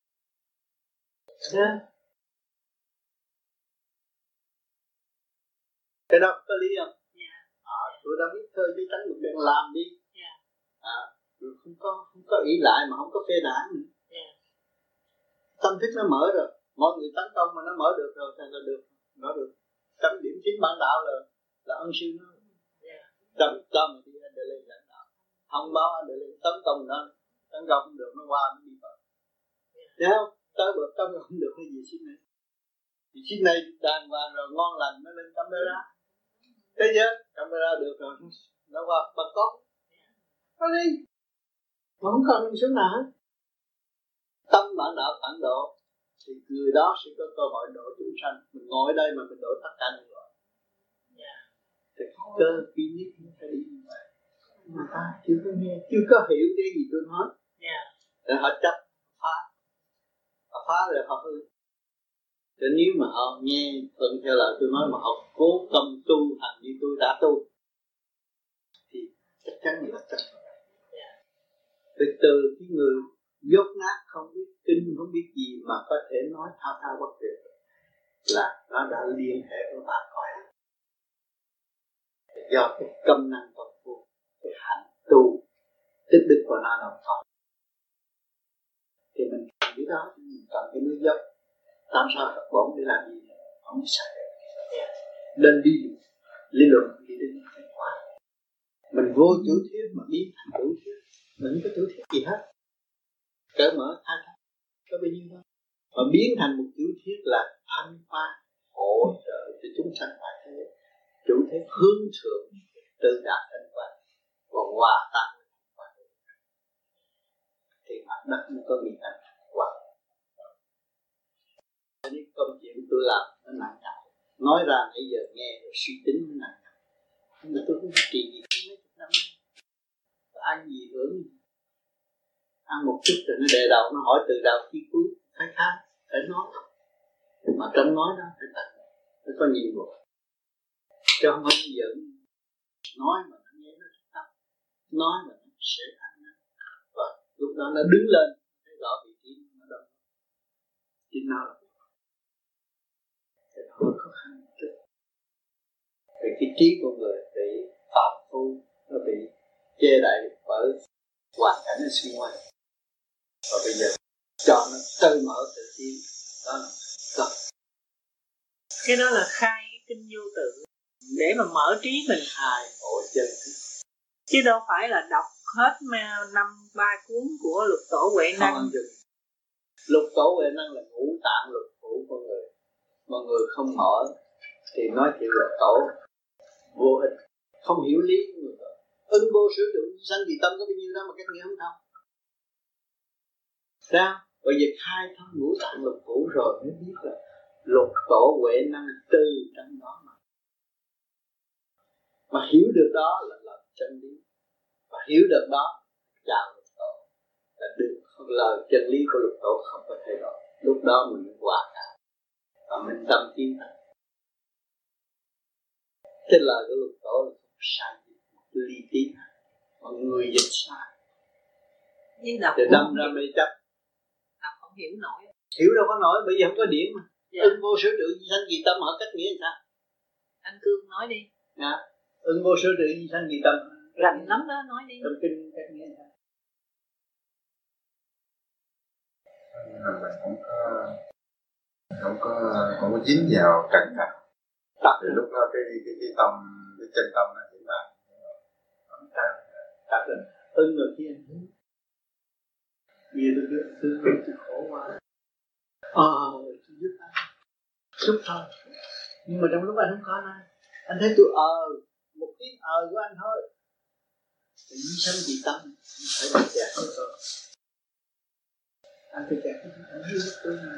H: Cái đó có lý không? Tôi đã biết thôi chứ tránh một chuyện làm đi. Rồi không có ý lại mà không có phê đảng nữa. Tâm thức nó mở rồi, mọi người tấn công mà nó mở được rồi thì là được, nó được. Trong điểm chính bản đạo là ân sư nó. Trong cho mình đi để lên lãnh đạo, không báo để lên tấn công nó, tấn công không được nó qua nó đi vào. Thấy không? Tới bữa tấn công không được cái gì xin này. Thì xin này đàng hoàng rồi ngon lành nó lên camera. Thế chứ camera được rồi nó qua bằng cốt. Nó đi. Mà không cần mình xuống nào hết. Tâm bản đạo phản độ thì người đó sẽ có cơ hội độ chúng sanh. Mình ngồi ở đây mà mình độ tất cả những loại. Thì cơ duy nhất nó phải đi như vậy. Mà ta chưa có nghe, chưa có hiểu cái gì tôi nói. Rồi họ chấp phá. Họ phá rồi họ hư. Để nếu mà họ nghe thuận theo lời tôi nói mà họ cố tâm tu hành như tôi đã tu thì chắc chắn là chắc. Từ cái người dốt nát không biết kinh không biết gì mà có thể nói thao thao bất tuyệt là nó đã liên hệ với bà cõi. Do cái công năng công phu, cái hạnh tu tích đức của nó đồng thuận. Thì mình cần cái đó, mình cần cái núi dốc. Làm sao Phật bổn để làm gì? Không sai. Nên đi lý luận đi đến kết quả. Mình vô chủ thuyết mà biến thành chủ thuyết, mình không có chủ thuyết gì hết. Cởi mở thay thay, có bao nhiêu đó. Mà biến thành một chủ thuyết là thanh hoa, hỗ trợ cho chúng sanh phải thế. Chủ thuyết hướng thượng, tự đạt thanh hoa, còn hòa tan thì mặt đất nó có nghĩa là hòa. Những công chuyện tôi làm nó nặng nhọc, nói ra nãy giờ nghe rồi suy tính nó nặng nhọc. Nhưng mà tôi cũng trì gì mấy chục năm, ăn gì hưởng gì. Ăn một chút rồi nó đề đầu, nó hỏi từ đầu chí cuối, phải khác, phải nói. Mà trong nói đó phải tận, phải có nhiều bộ. Chứ không có giỡn, nói mà nó nghe nó thấp, nói mà nó sẽ ăn nó. Và lúc đó nó đứng lên, thấy rõ vị trí nó đâu. Chính nó là hơi khó khăn một chút. Vì cái trí của người bị phạm phu, nó bị che đậy bởi hoàn cảnh ở xung quanh. Và bây giờ cho nó tự mở tự tiến, đó là đó.
I: Cái đó là khai kinh vô tự để mà mở trí mình
H: hài ổ chân,
I: chứ đâu phải là đọc hết 5-3 cuốn của Lục Tổ Huệ Năng.
H: Lục Tổ Huệ Năng là ngũ tạng lục phủ của người. Mọi người không mở thì nói chuyện Lục Tổ vô ích, không hiểu lý của người đó. Ưng vô sử dụng sanh vì tâm có bao nhiêu đó mà cách nghĩa không thông. Sao? Bởi vì khai thông ngũ tạng lục phủ rồi mới biết là Lục Tổ Huệ Năng từ trong đó mà hiểu được đó là chân lý, và hiểu được đó chào Lục Tổ là được lời chân lý của Lục Tổ không có thay đổi. Lúc đó mình hòa cảm và mình tâm tiến thành. Cái lời của Lục Tổ là không sai, một ly tí mọi người dịch sai để đâm ra mê chấp.
I: Đọc không hiểu nổi.
H: Hiểu đâu có nổi, bởi vì không có điển mà. Ưng vô sở trụ di sanh vì tâm, họ cách nghĩa làm sao?
I: Anh Cương nói đi.
H: Ưng vô sở trụ di sanh vì tâm.
I: Rành lắm đó, nói đi.
H: Trong kinh cách nghĩa làm sao?
G: Mình không có dính vào trần cảnh. Thì lúc đó cái tâm, cái chân tâm nó hiện lại.
H: Đạt được. Ưng rồi kia anh hướng. Vì tôi khổ quá. Tôi giúp anh. Giúp thôi. Nhưng mà trong lúc anh không có anh thấy tôi một tiếng của anh thôi. Thì như sanh vì tâm, phải bị kẹt với tôi. Anh phải kẹt với tôi, anh hứa tôi mà.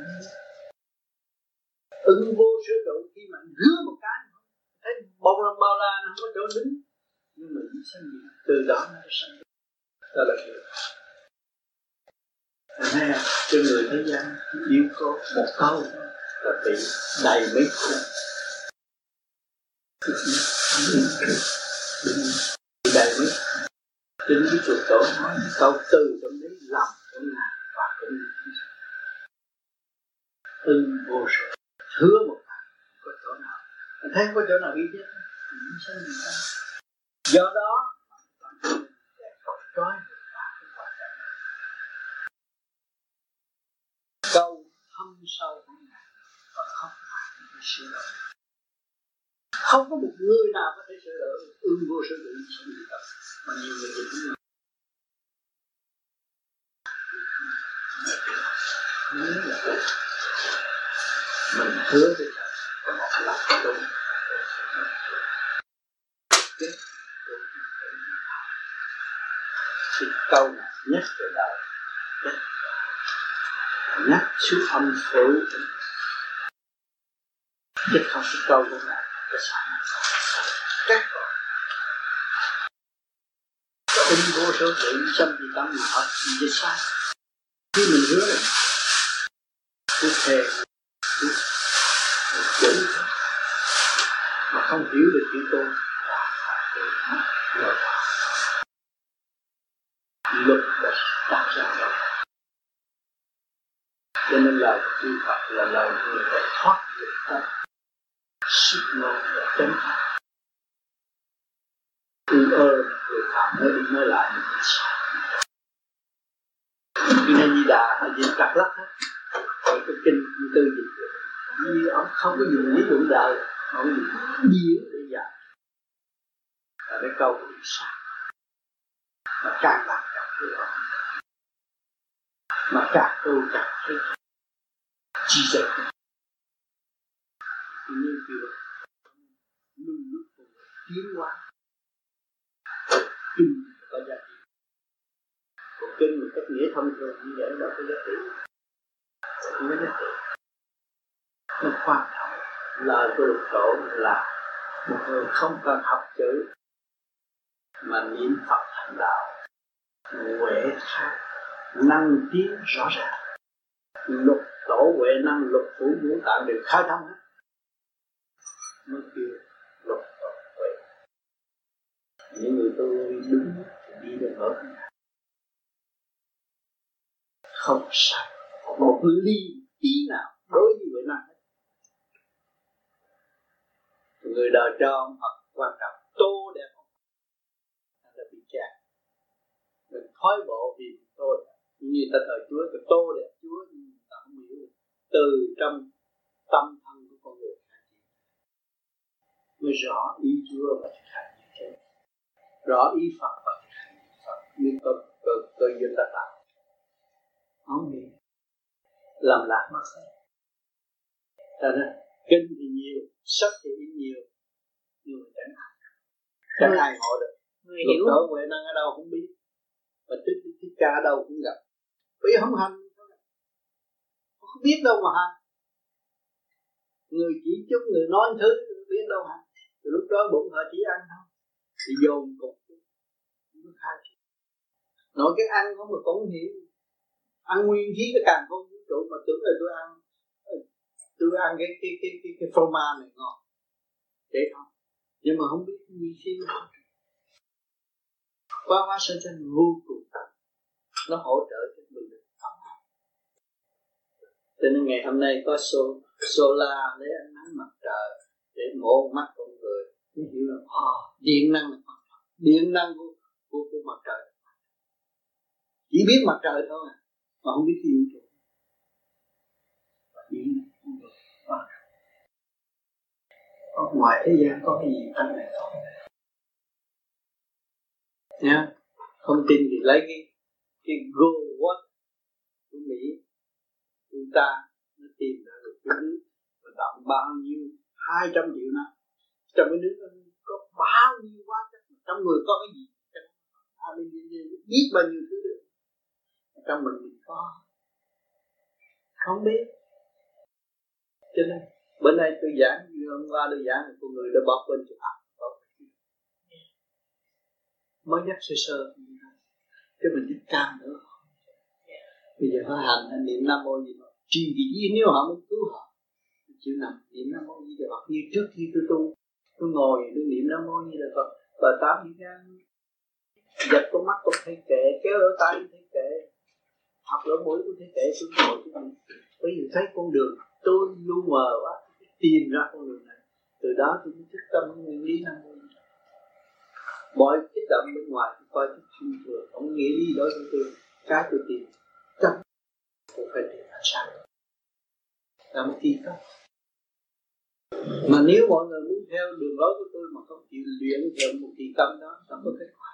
H: Ưng vô sở trụ khi mà anh hứa một cái, thấy bao la nó không có chỗ đứng. Nhưng mà như sanh vì từ đó nó sanh. Đó là điều. cho người thế gian yêu có một câu là bị đầy mấy đầy mấy trên cái chuột tổ nói câu từ trong đấy lòng trong ngài và cũng ưng vô số hứa một lần có chỗ nào anh thấy không có chỗ nào ghi chết do đó trói câu thâm sâu của ngài và không phải sửa đổi. Không có một người nào có thể sửa đổi ưng vô số tự sống gì đâu mà nhiều người thì không. Mình hứa với trời một lần đúng thì câu này nhắc về đời nhắc sự âm phủ chứ không có câu của ngài có sai cách in vô số tự xâm thì tâm mà học gì chứ sai khi mình hứa này cứ thề chữ mà không hiểu được chữ tôi luật đã đặt ra rồi. Cho nên lời của chư Phật là lời người để thoát được tâm sức nôn và chân thật. Người phạm mới đi nói lại mình sai. Cho nên Di Đà họ diễn trật lắc hết. Rồi cái kinh tư dịch được. Vì ông không có dùng lý luận đời, ông dùng diễn để dạy. Và cái câu của sai. Mà càng làm càng thấy rõ. Mà càng tu càng thấy chi dạy. Thì như kiểu luôn lúc tiến hóa kinh có giá trị. Còn kinh một cách nghĩa thông thường như vậy đâu có giá trị. Không có giá trị. Nó quan trọng lời của Lục Tổ là một người không cần học chữ mà niệm Phật thành đạo, huệ khai năng tiến rõ ràng. Lục Tổ huệ năng lục phủ ngũ tạng đều khai thông hết mới kêu lục Tổ huệ. Những người tôi đúng đi được ở không sai một ly tí nào đối với huệ năng. Người đời cho Phật quan trọng tô đẹp không là bị chán. Mình thói bộ vì tôi như ta thờ Chúa cái tô đẹp Chúa nhưng ta không hiểu được. Từ trong tâm thân của con người mới rõ ý Chúa và thực hành như thế, rõ ý Phật và thực hành như Phật mới có duyên ta tạo. Không nghĩ làm lạc mất hết. Cho nên kinh thì nhiều, sách thì nhiều, nhưng mà chẳng ai ngộ được. Người hiểu Tổ huệ năng ở đâu cũng biết, mà thích ca ở đâu cũng gặp. Bởi không hành, không biết đâu mà hành. Người chỉ chút, người nói thứ, biết đâu hành. Từ lúc đó bụng họ chỉ ăn thôi, thì dồn cục, nó khai thị. Nói cái ăn không mà cũng hiểu. Ăn nguyên khí cái càng không vũ trụ mà tưởng là tôi ăn cái phô ma này ngon, để không. Nhưng mà không biết nguyên khí nào. Quá sanh sanh vô cùng, nó hỗ trợ cho mình được. Cho nên ngày hôm nay có solar để ánh nắng mặt trời để mổ mắt con người để hiểu là điện năng là quan trọng, điện năng của mặt trời. Chỉ biết mặt trời thôi mà không biết gì hết. Điện năng quan trọng. Ở ngoài thế gian có cái gì anh này không? Nha, không tin thì lấy cái Go What của Mỹ, chúng ta nó tìm ra được cái nước và đậm bao nhiêu 200 triệu năm. Trong cái nước đó có bao nhiêu hóa chất, trong người có cái gì? Biết bao nhiêu thứ được. Trong mình có không biết. Cho nên bữa nay tôi giảng, hôm qua tôi giảng một người đã bỏ quên chữ ác, mới nhắc sơ chứ mình thích cam nữa. Bây giờ họ hành anh niệm Nam Mô Di Đà Phật trì cái gì nếu họ muốn cứu họ chịu nằm niệm Nam Mô Di Đà Phật. Như trước khi tôi tu, tôi ngồi tôi niệm Nam Mô Di Đà Phật và 8 gan giật con mắt tôi thấy kệ, kéo lỗ tai tôi thấy kệ, học lỗ mũi tôi thấy kệ, tôi ngồi tôi niệm. Bởi vì thấy con đường tôi lu mờ quá, tìm ra con đường này, từ đó tôi mới thức tâm nguyên lý Nam Mô. Mọi kích động bên ngoài tôi coi tôi không vừa, không nghĩa lý đó của tôi, cái tôi tìm chắc tôi phải tìm là sao là một kỳ công. Mà nếu mọi người muốn theo đường lối của tôi mà không chịu luyện theo một kỳ công đó, không có kết quả.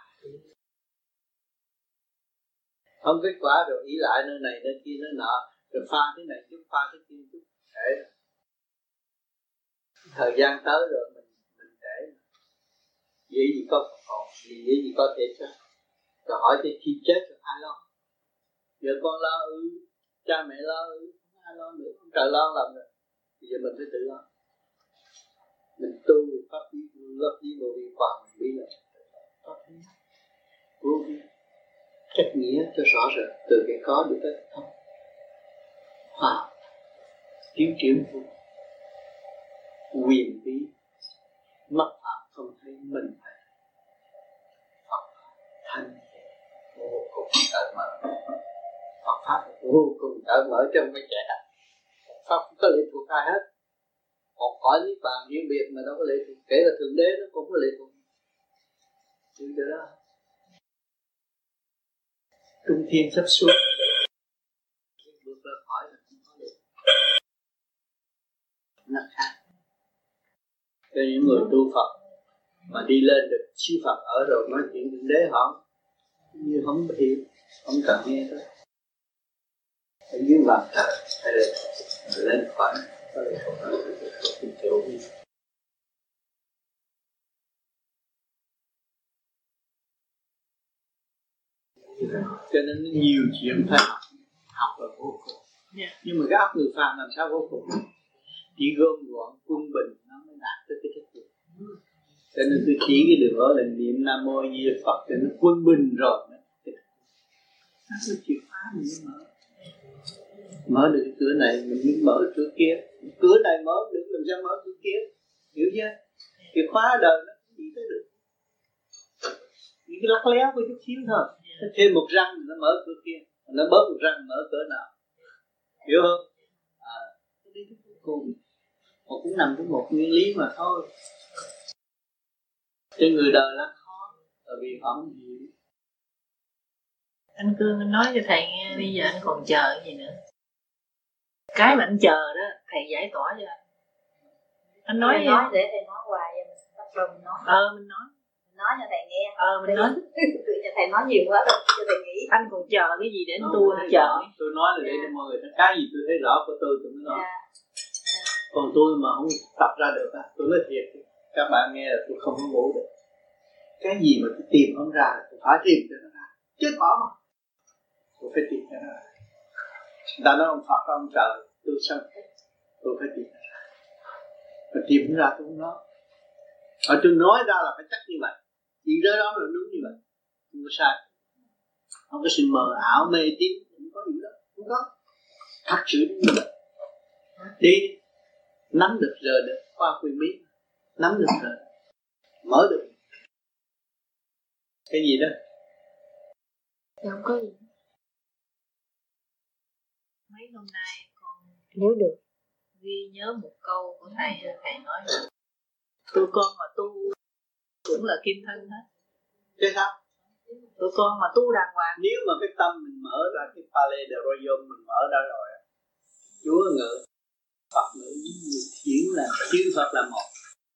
H: Không kết quả rồi ý lại nơi này nơi kia nơi nọ, rồi pha thế này chút pha thế kia chút, để thời gian tới rồi mình để dễ gì có Phật hồn, dễ gì có thể chết. Rồi hỏi thì khi chết rồi ai lo? Giờ con lo cha mẹ lo không ai lo nữa, ông trời lo làm rồi. Bây giờ mình phải tự lo. Mình tu về pháp lý, lớp lý vô vi quả mình biết là pháp lý vô vi trách nghĩa cho rõ rệt từ cái có được tới không. Kiếm kiếm vô quyền bí mất phạm không thấy mình phải Phật thanh vô cùng cởi mở. Phật pháp vô cùng cởi mở trong cái trẻ pháp không có lệ thuộc ai hết. Còn khỏi niết bàn riêng biệt mà đâu có lệ thuộc, kể là thượng đế nó cũng có lệ thuộc. Chừng đó trung thiên sắp xuống bước ra khỏi là không có lệ thuộc. Nó khác. Cho những người tu Phật mà đi lên được siêu Phật ở rồi nói chuyện thượng đế họ như không hiểu, không cần nghe thôi. Ở dưới bàn trời hay là lên khỏi có lệ thuộc ở chỗ gì. Cho nên nhiều chuyện phải học là vô cùng. Nhưng mà cái óc người phàm làm sao vô cùng? Chỉ gom gọn quân bình nó mới đạt tới cái thức được. Cho nên tôi chỉ cái đường đó là niệm Nam Mô Di Đà Phật cho nó quân bình rồi nó cái chìa khóa mình mới mở được cái cửa này mình mới mở cửa kia, cửa này mở được làm sao mở cửa kia, hiểu chưa? Chìa khóa đời nó không đi tới được, những cái lắc léo của chút xíu thôi. Nó thêm một răng nó mở cửa kia, nó bớt một răng mở cửa nào, hiểu không? Nó đi tới cuối cùng mà cũng nằm trong một nguyên lý mà thôi. Cho người đời là khó, tại vì họ không hiểu.
D: Anh Cương nói cho thầy nghe, bây giờ anh còn chờ gì nữa? Cái mà anh chờ đó, thầy giải tỏa cho anh. Anh nói
B: để thầy nói hoài vậy mình bắt đầu mình nói.
D: Mình
B: nói cho thầy nghe.
D: Mình nói.
B: Cho thầy nói nhiều quá rồi, cho thầy nghĩ.
D: Anh còn chờ cái gì để anh tu, anh chờ.
H: Tôi nói là để cho mọi người thấy cái gì tôi thấy rõ của tôi mới nói. Còn tôi mà không tập ra được, tôi nói thiệt, các bạn nghe là tôi không có ngủ được. Cái gì mà tôi tìm không ra là tôi phải tìm cho nó ra. Chết bỏ mà tôi phải tìm cho nó ra. Người ta nói ông Phật ông trời, tôi sao tôi phải tìm nó ra. Mà tìm không ra tôi không nói. Tôi nói ra là phải chắc như vậy. Đi tới đó là đúng như vậy, không có sai. Không có sự mờ ảo mê tín, không có gì đó, không có. Thật sự như vậy. Đi nắm được giờ được qua quyền bí, nắm được giờ mở được. Cái gì đó?
D: Không có gì. Mấy hôm nay con
B: nếu được
D: ghi nhớ một câu của thầy nói là tụi con mà tu cũng là kim thân hết.
H: Thế sao?
D: Tụi con mà tu đàng hoàng.
H: Nếu mà cái tâm mình mở ra cái Pale de Royum mình mở ra rồi, Chúa ngự, Phật ngự, chuyển là chư Phật là một.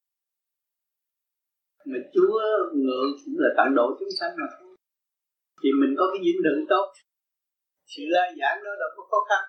H: Mà Chúa ngự cũng là tận độ chúng sanh mà thôi. Thì mình có cái dinh thự tốt, sự la giảng đó đâu có khó khăn.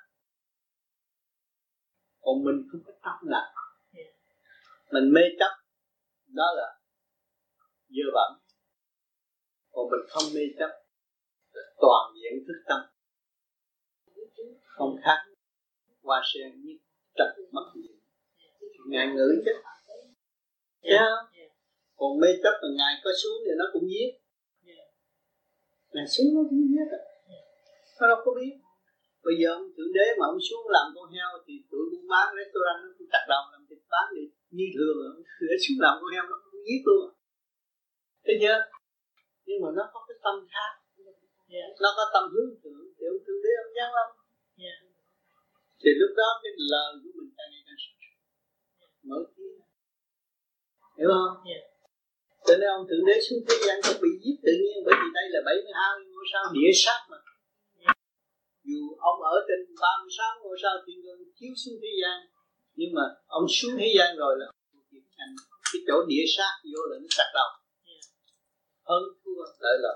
H: Còn mình không có chấp nặng, mình mê chấp, đó là dơ bẩn. Còn mình không mê chấp, toàn diện thức tâm, không khác hoa sen như trật mất gì, ngài ngữ chứ, thấy không? Còn mê chấp là ngài có xuống thì nó cũng giết, ngài xuống nó cũng giết, nó đâu có biết. Bây giờ ông thượng đế mà ông xuống làm con heo thì tụi buôn bán restaurant nó cũng chặt đầu làm thịt bán đi như thường rồi. Ông xuống làm con heo nó cũng giết luôn. Thấy chưa? Nhưng mà nó có cái tâm khác, nó có tâm hướng thượng thì ông thượng đế ông giáng lâm. Thì lúc đó cái lời của mình càng ngày càng mở tiếng, hiểu không? Cho nên ông thượng đế xuống thế gian không bị giết tự nhiên, bởi vì đây là 72 ngôi sao địa sát mà. Dù ông ở trên 36 ngôi sao thiên đường chiếu xuống thế gian, nhưng mà ông xuống thế gian rồi là cái chỗ địa sát vô là nó chặt đầu. Hơn thua lợi lợi.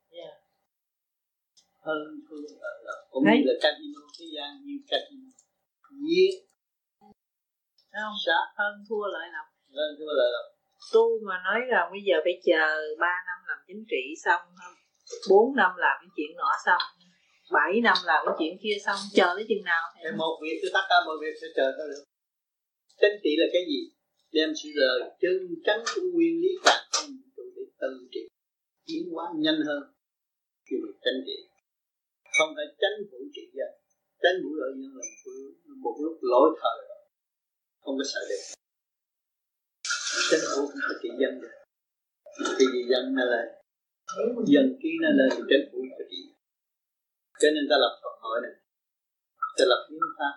H: Hơn thua lợi lợi. Cũng như là casino thế gian, như casino giết
I: không?
H: Sát.
I: Hơn thua lợi lộc.
H: Hơn thua lợi lộc.
I: Tu mà nói rằng bây giờ phải chờ 3 năm làm chính trị xong, 4 năm làm cái chuyện nọ xong, 7 năm làm cái chuyện kia xong, chờ tới chừng nào?
H: Cái một việc thì tất cả mọi việc sẽ chờ tới được. Chính trị là cái gì? Đem sự lời chân chánh của nguyên lý càng không để từ trị tiến hóa nhanh hơn khi mình tranh trị. Không phải tránh phủ trị dân, tránh phủ lợi nhân là một lúc lỗi thời rồi, không có sợ được. Tránh phủ không có trị dân được, thì trị dân nó lên, dân ký nó lên thì tránh phủ có trị. Cho nên ta lập Phật hội này, ta lập hiến pháp,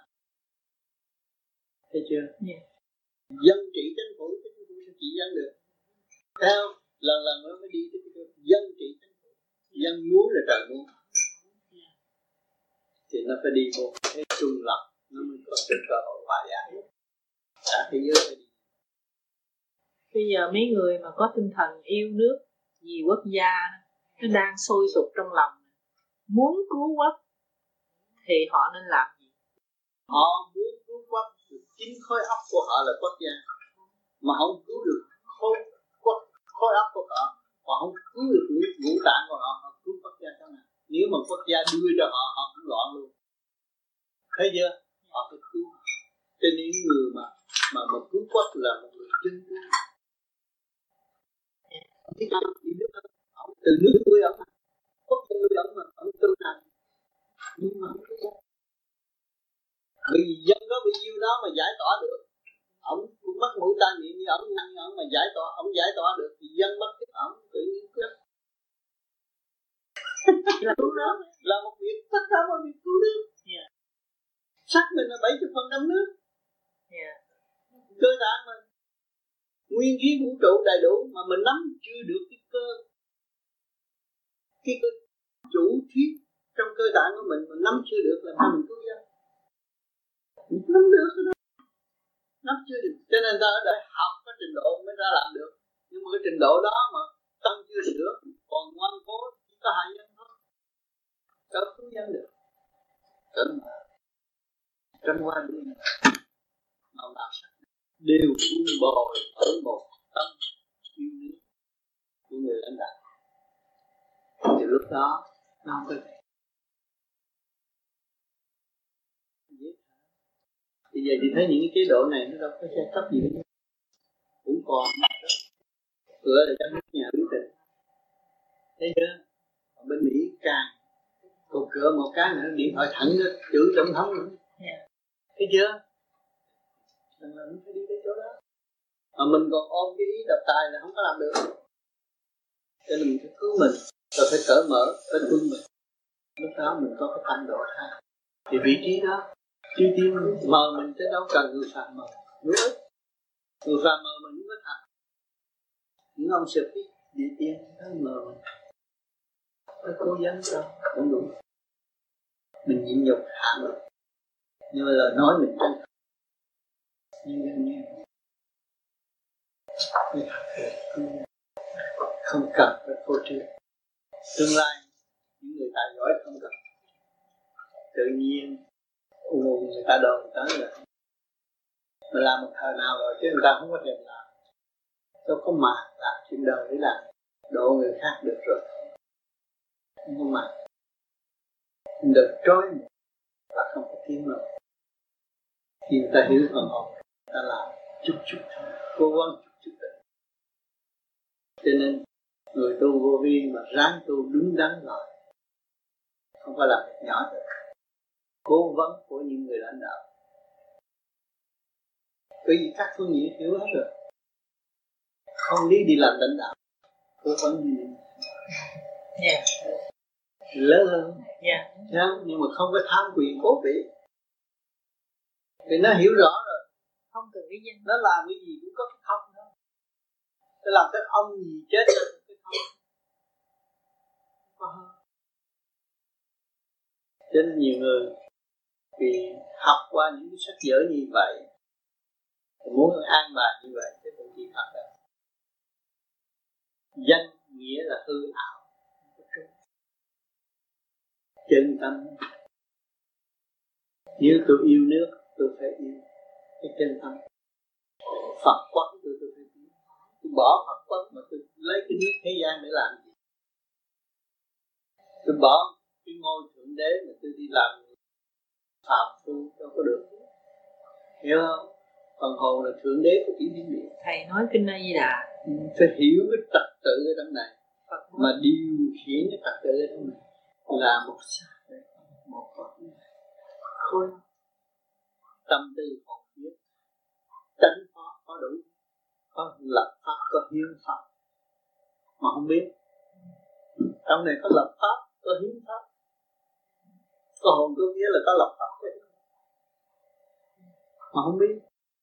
H: thấy chưa? Dân trị tránh phủ sẽ trị dân được. Theo lần nó mới đi tới cái dân trị tránh phủ, dân muốn là trời muốn. Thì nó phải đi một cái trung lập, nó mới có cái cơ hội hòa giải. Cả thế giới phải đi.
I: Bây giờ mấy người mà có tinh thần yêu nước vì quốc gia, nó đang sôi sục trong lòng, muốn cứu quốc thì họ nên làm gì?
H: Họ muốn cứu quốc thì chính khối óc của họ là quốc gia, mà không cứu được khối óc của họ, họ không cứu được ngũ tạng của họ, họ cứu quốc gia thế nào? Nếu mà quốc gia đưa cho họ, họ cũng loạn luôn. Thấy chưa? Họ phải cứu. Cho nên những người mà cứu quốc là một người chân cứu. Ông từ nước nuôi ông, quốc gia nuôi ông mà ông tu hành, nhưng mà không cứu. Bởi vì dân đó bị nhiêu đó mà giải tỏa được, ông cũng mất mũi tai miệng như ông ngăn ông mà giải tỏa được thì dân mất cái ông tự nhiên quyết.
I: Là cứu nước,
H: là một việc tất cả mọi việc cứu nước. Sắc mình là 70% nước. Cơ tạng mình nguyên khí vũ trụ đầy đủ mà mình nắm chưa được cái cơ chủ thuyết trong cơ tạng của mình nắm chưa được là mình cứu dân. Nắm được đó, nắm chưa được. Cho nên ta ở đây học cái trình độ mới ra làm được. Nhưng mà cái trình độ đó mà tâm chưa sửa, còn ngoan cố chỉ có hại nhân thôi, đâu cứu dân được. Trong qua đi màu nào sắc đều vun bồi ở một tâm yêu nước của người lãnh đạo. Thì lúc đó nó không có bây giờ chị thấy những cái chế độ này nó đâu có xe cấp gì hết, cũng còn cửa là trong nhà biểu tình, thấy chưa? Ở bên Mỹ càng còn cửa một cái nữa điện thoại thẳng nó chửi tổng thống nữa, thấy chưa? Nên là mình phải đi tới chỗ đó, mà mình còn ôm cái ý độc tài là không có làm được. Cho nên mình phải cứu mình, rồi phải cởi mở, phải thương mình. Lúc đó mình có cái thanh độ khác. Thì vị trí đó chư tiên mờ mình tới đâu cần người phàm mờ, người phàm mờ mình mới thật. Những ông sụp địa tiên nó mờ mình, nó cố gắng sao không đủ. Mình nhịn nhục hạ mình, nhưng mà lời nói mình chân thật. Nhưng nghe không cần phải phô trương. Tương lai những người tài giỏi không cần, tự nhiên người ta đồn tới là mình làm một thời nào rồi chứ người ta không có thèm làm, đâu có mà làm chuyện đời để làm độ người khác được rồi, không có mà được trói và không có tiếng rồi. Khi người ta hiểu phần hồn, người ta làm chút thôi, cố gắng chút thôi. Cho nên người tu vô vi mà ráng tu đúng đắn rồi, không phải làm việc nhỏ được. cố vấn của những người lãnh đạo. Bởi vì các phương diện hiểu hết rồi, không đi làm lãnh đạo, cố vấn gì lớn hơn, nhưng mà không có tham quyền cố vị, vì nó hiểu rõ rồi,
I: không cần cái danh,
H: nó làm cái gì cũng có cái không thôi, nó làm cái ông gì chết rồi cái không. Cho nên nhiều người vì học qua những cái sách vở như vậy, muốn an bài như vậy, cái tự nhiên thật là danh nghĩa là hư ảo, chân tâm. Nếu tôi yêu nước, tôi phải yêu cái chân tâm. Phật quán tôi phải yêu. Tôi bỏ Phật quán mà tôi lấy cái nước thế gian để làm gì? Tôi bỏ cái ngôi thượng đế mà tôi đi làm phạm phu đâu có được. Hiểu không? Phần hồn là thượng đế của tiểu thiên địa.
I: Thầy nói kinh A Di Đà,
H: phải hiểu cái trật tự ở trong này, mà điều khiển cái trật tự ở trong này là một sát một Phật khôn, tâm tư hồn biết, tránh pháp có đủ, có lập pháp, có hiến pháp mà không biết. Trong này có lập pháp, có hiến pháp, có hồn có nghĩa là có lập pháp mà không biết.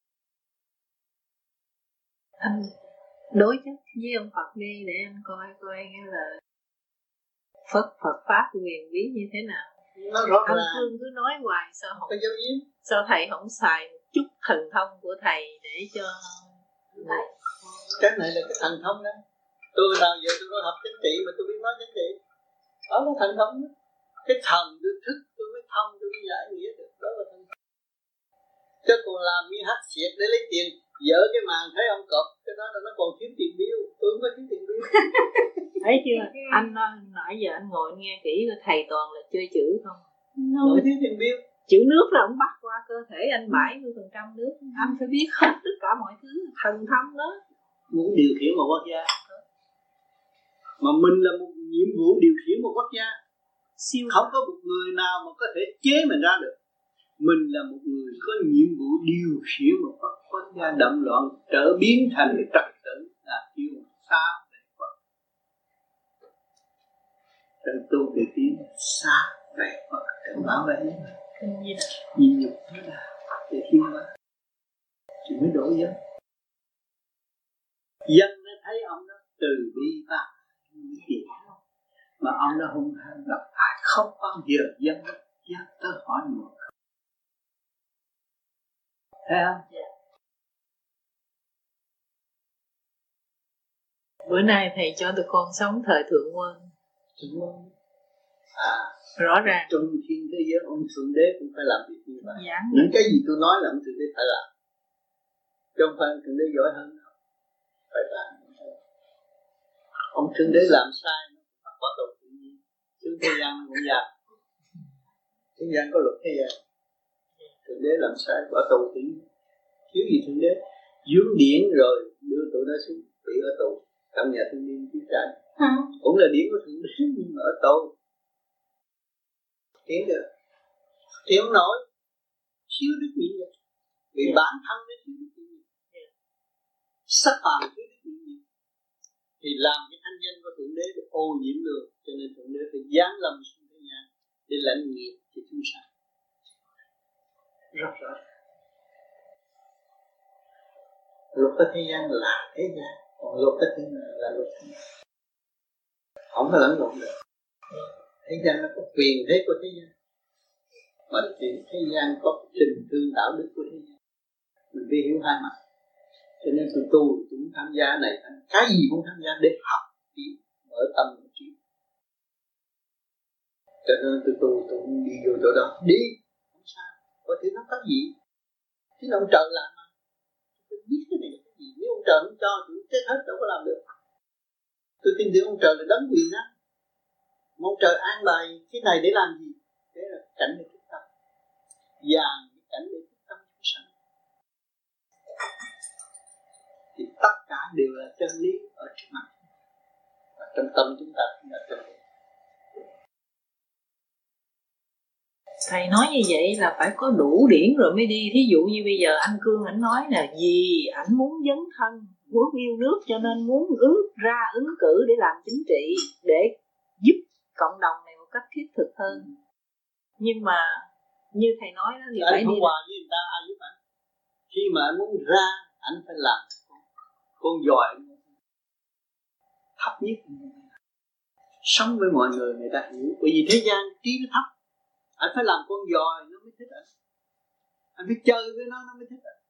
I: Anh đối chất với ông Phật đi để anh coi nghe là Phật pháp quyền bí như thế nào. Anh Phương cứ nói hoài sao thầy không xài một chút thần thông của thầy để cho thầy.
H: Cái này là cái thần thông đó. Tôi nào giờ tôi có học chính trị mà tôi biết nói chính trị, đó là thần thông đó. Cái thần tôi thức, tôi mới thông, tôi mới giải nghĩa được, đó là thần thông. Chứ còn làm như hát xiệt để lấy tiền, dỡ cái màn thấy ông cọp, cái đó là nó còn thiếu tiền bill, tôi không có thiếu tiền bill.
I: Thấy chưa? Anh nãy giờ anh ngồi nghe kỹ rồi, thầy toàn là chơi chữ không?
H: Không có thiếu tiền bill.
I: Chữ nước là ông bắt qua cơ thể anh 70% nước, anh phải biết hết tất cả mọi thứ, thần thông đó.
H: Muốn điều khiển một quốc gia, mà mình là một nhiệm vụ điều khiển một quốc gia. Không có một người nào mà có thể chế mình ra được. Mình là một người có nhiệm vụ điều khiển một quốc gia động loạn trở biến thành trật tự, là kêu xa về Phật. Tự tu tự tiến xa về Phật để bảo vệ nhìn nhục thế là để thiên hóa thì mới đổi dân. Dân nó thấy ông đó từ bi ta mà ông đó hung hăng độc hại, không bao giờ dân nó dám tới hỏi một. Thấy không?
I: Bữa nay thầy cho tụi con sống thời thượng quân. Rõ ràng
H: trong thiên thế giới ông thượng đế cũng phải làm việc như vậy. Những cái gì tôi nói là ông thượng đế phải làm, chứ không phải thượng đế giỏi hơn đâu, phải làm. Ông thượng đế làm sai nó bắt đầu tự nhiên. Chứ thế gian cũng vậy. Thế gian có luật thế gian. Thượng đế làm sai bỏ tù tự nhiên. Thiếu gì thượng đế? Dướng điển rồi đưa tụi nó xuống bị ở tù trong nhà thương niên phía trái. Cũng là điển của thượng đế nhưng mà ở tù. Hiểu được? Thì không nổi. Thiếu đức nhịn nhục. Vì bản thân nó thiếu đức nhịn nhục. Sắc phàm thiếu đức nhịn nhục. Thì làm cái thanh danh của thượng đế để ô nhiễm đường. Cho nên thượng đế phải giáng lâm xuống thế gian để lãnh nghiệp cho chúng sanh. Rất rõ. Luật của thế gian là thế gian, còn luật của thế gian là luật thế gian. Không có lẫn lộn được. Thế gian nó có quyền thế của thế gian, mà thế gian có trình thương đạo đức của thế gian. Mình phải hiểu hai mặt. Cho nên tôi tu cũng tham gia này, cái gì cũng tham gia để học, đi mở tâm một chút. Cho nên tôi tu tôi cũng đi vô chỗ đó, đi không sao. Có thể nó có gì, chứ ông trời làm mà. Tôi biết cái này là cái gì. Nếu ông trời không cho tôi chết hết đâu có làm được. Tôi tin tưởng ông trời là đấng quyền á. Ông trời an bài cái này để làm gì? Để là cảnh để thức tâm, dàn cảnh để thức tâm chúng sanh. Thì tất cả đều là chân lý ở trước mặt, và trong tâm chúng ta cũng là chân lý.
I: Thầy nói như vậy là phải có đủ điển rồi mới đi. Thí dụ như bây giờ anh Cương ảnh nói là vì ảnh muốn dấn thân, muốn yêu nước cho nên muốn ứng cử để làm chính trị, để giúp cộng đồng này một cách thiết thực hơn. Nhưng mà như thầy nói đó thì phải
H: đi. Anh không hòa với người ta, ai giúp anh? Khi mà anh muốn ra, anh phải làm con giỏi thấp nhất. Sống với mọi người ta hiểu. Bởi vì thế gian trí nó thấp. Anh phải làm con giỏi nó mới thích anh. Anh phải chơi với nó mới thích anh.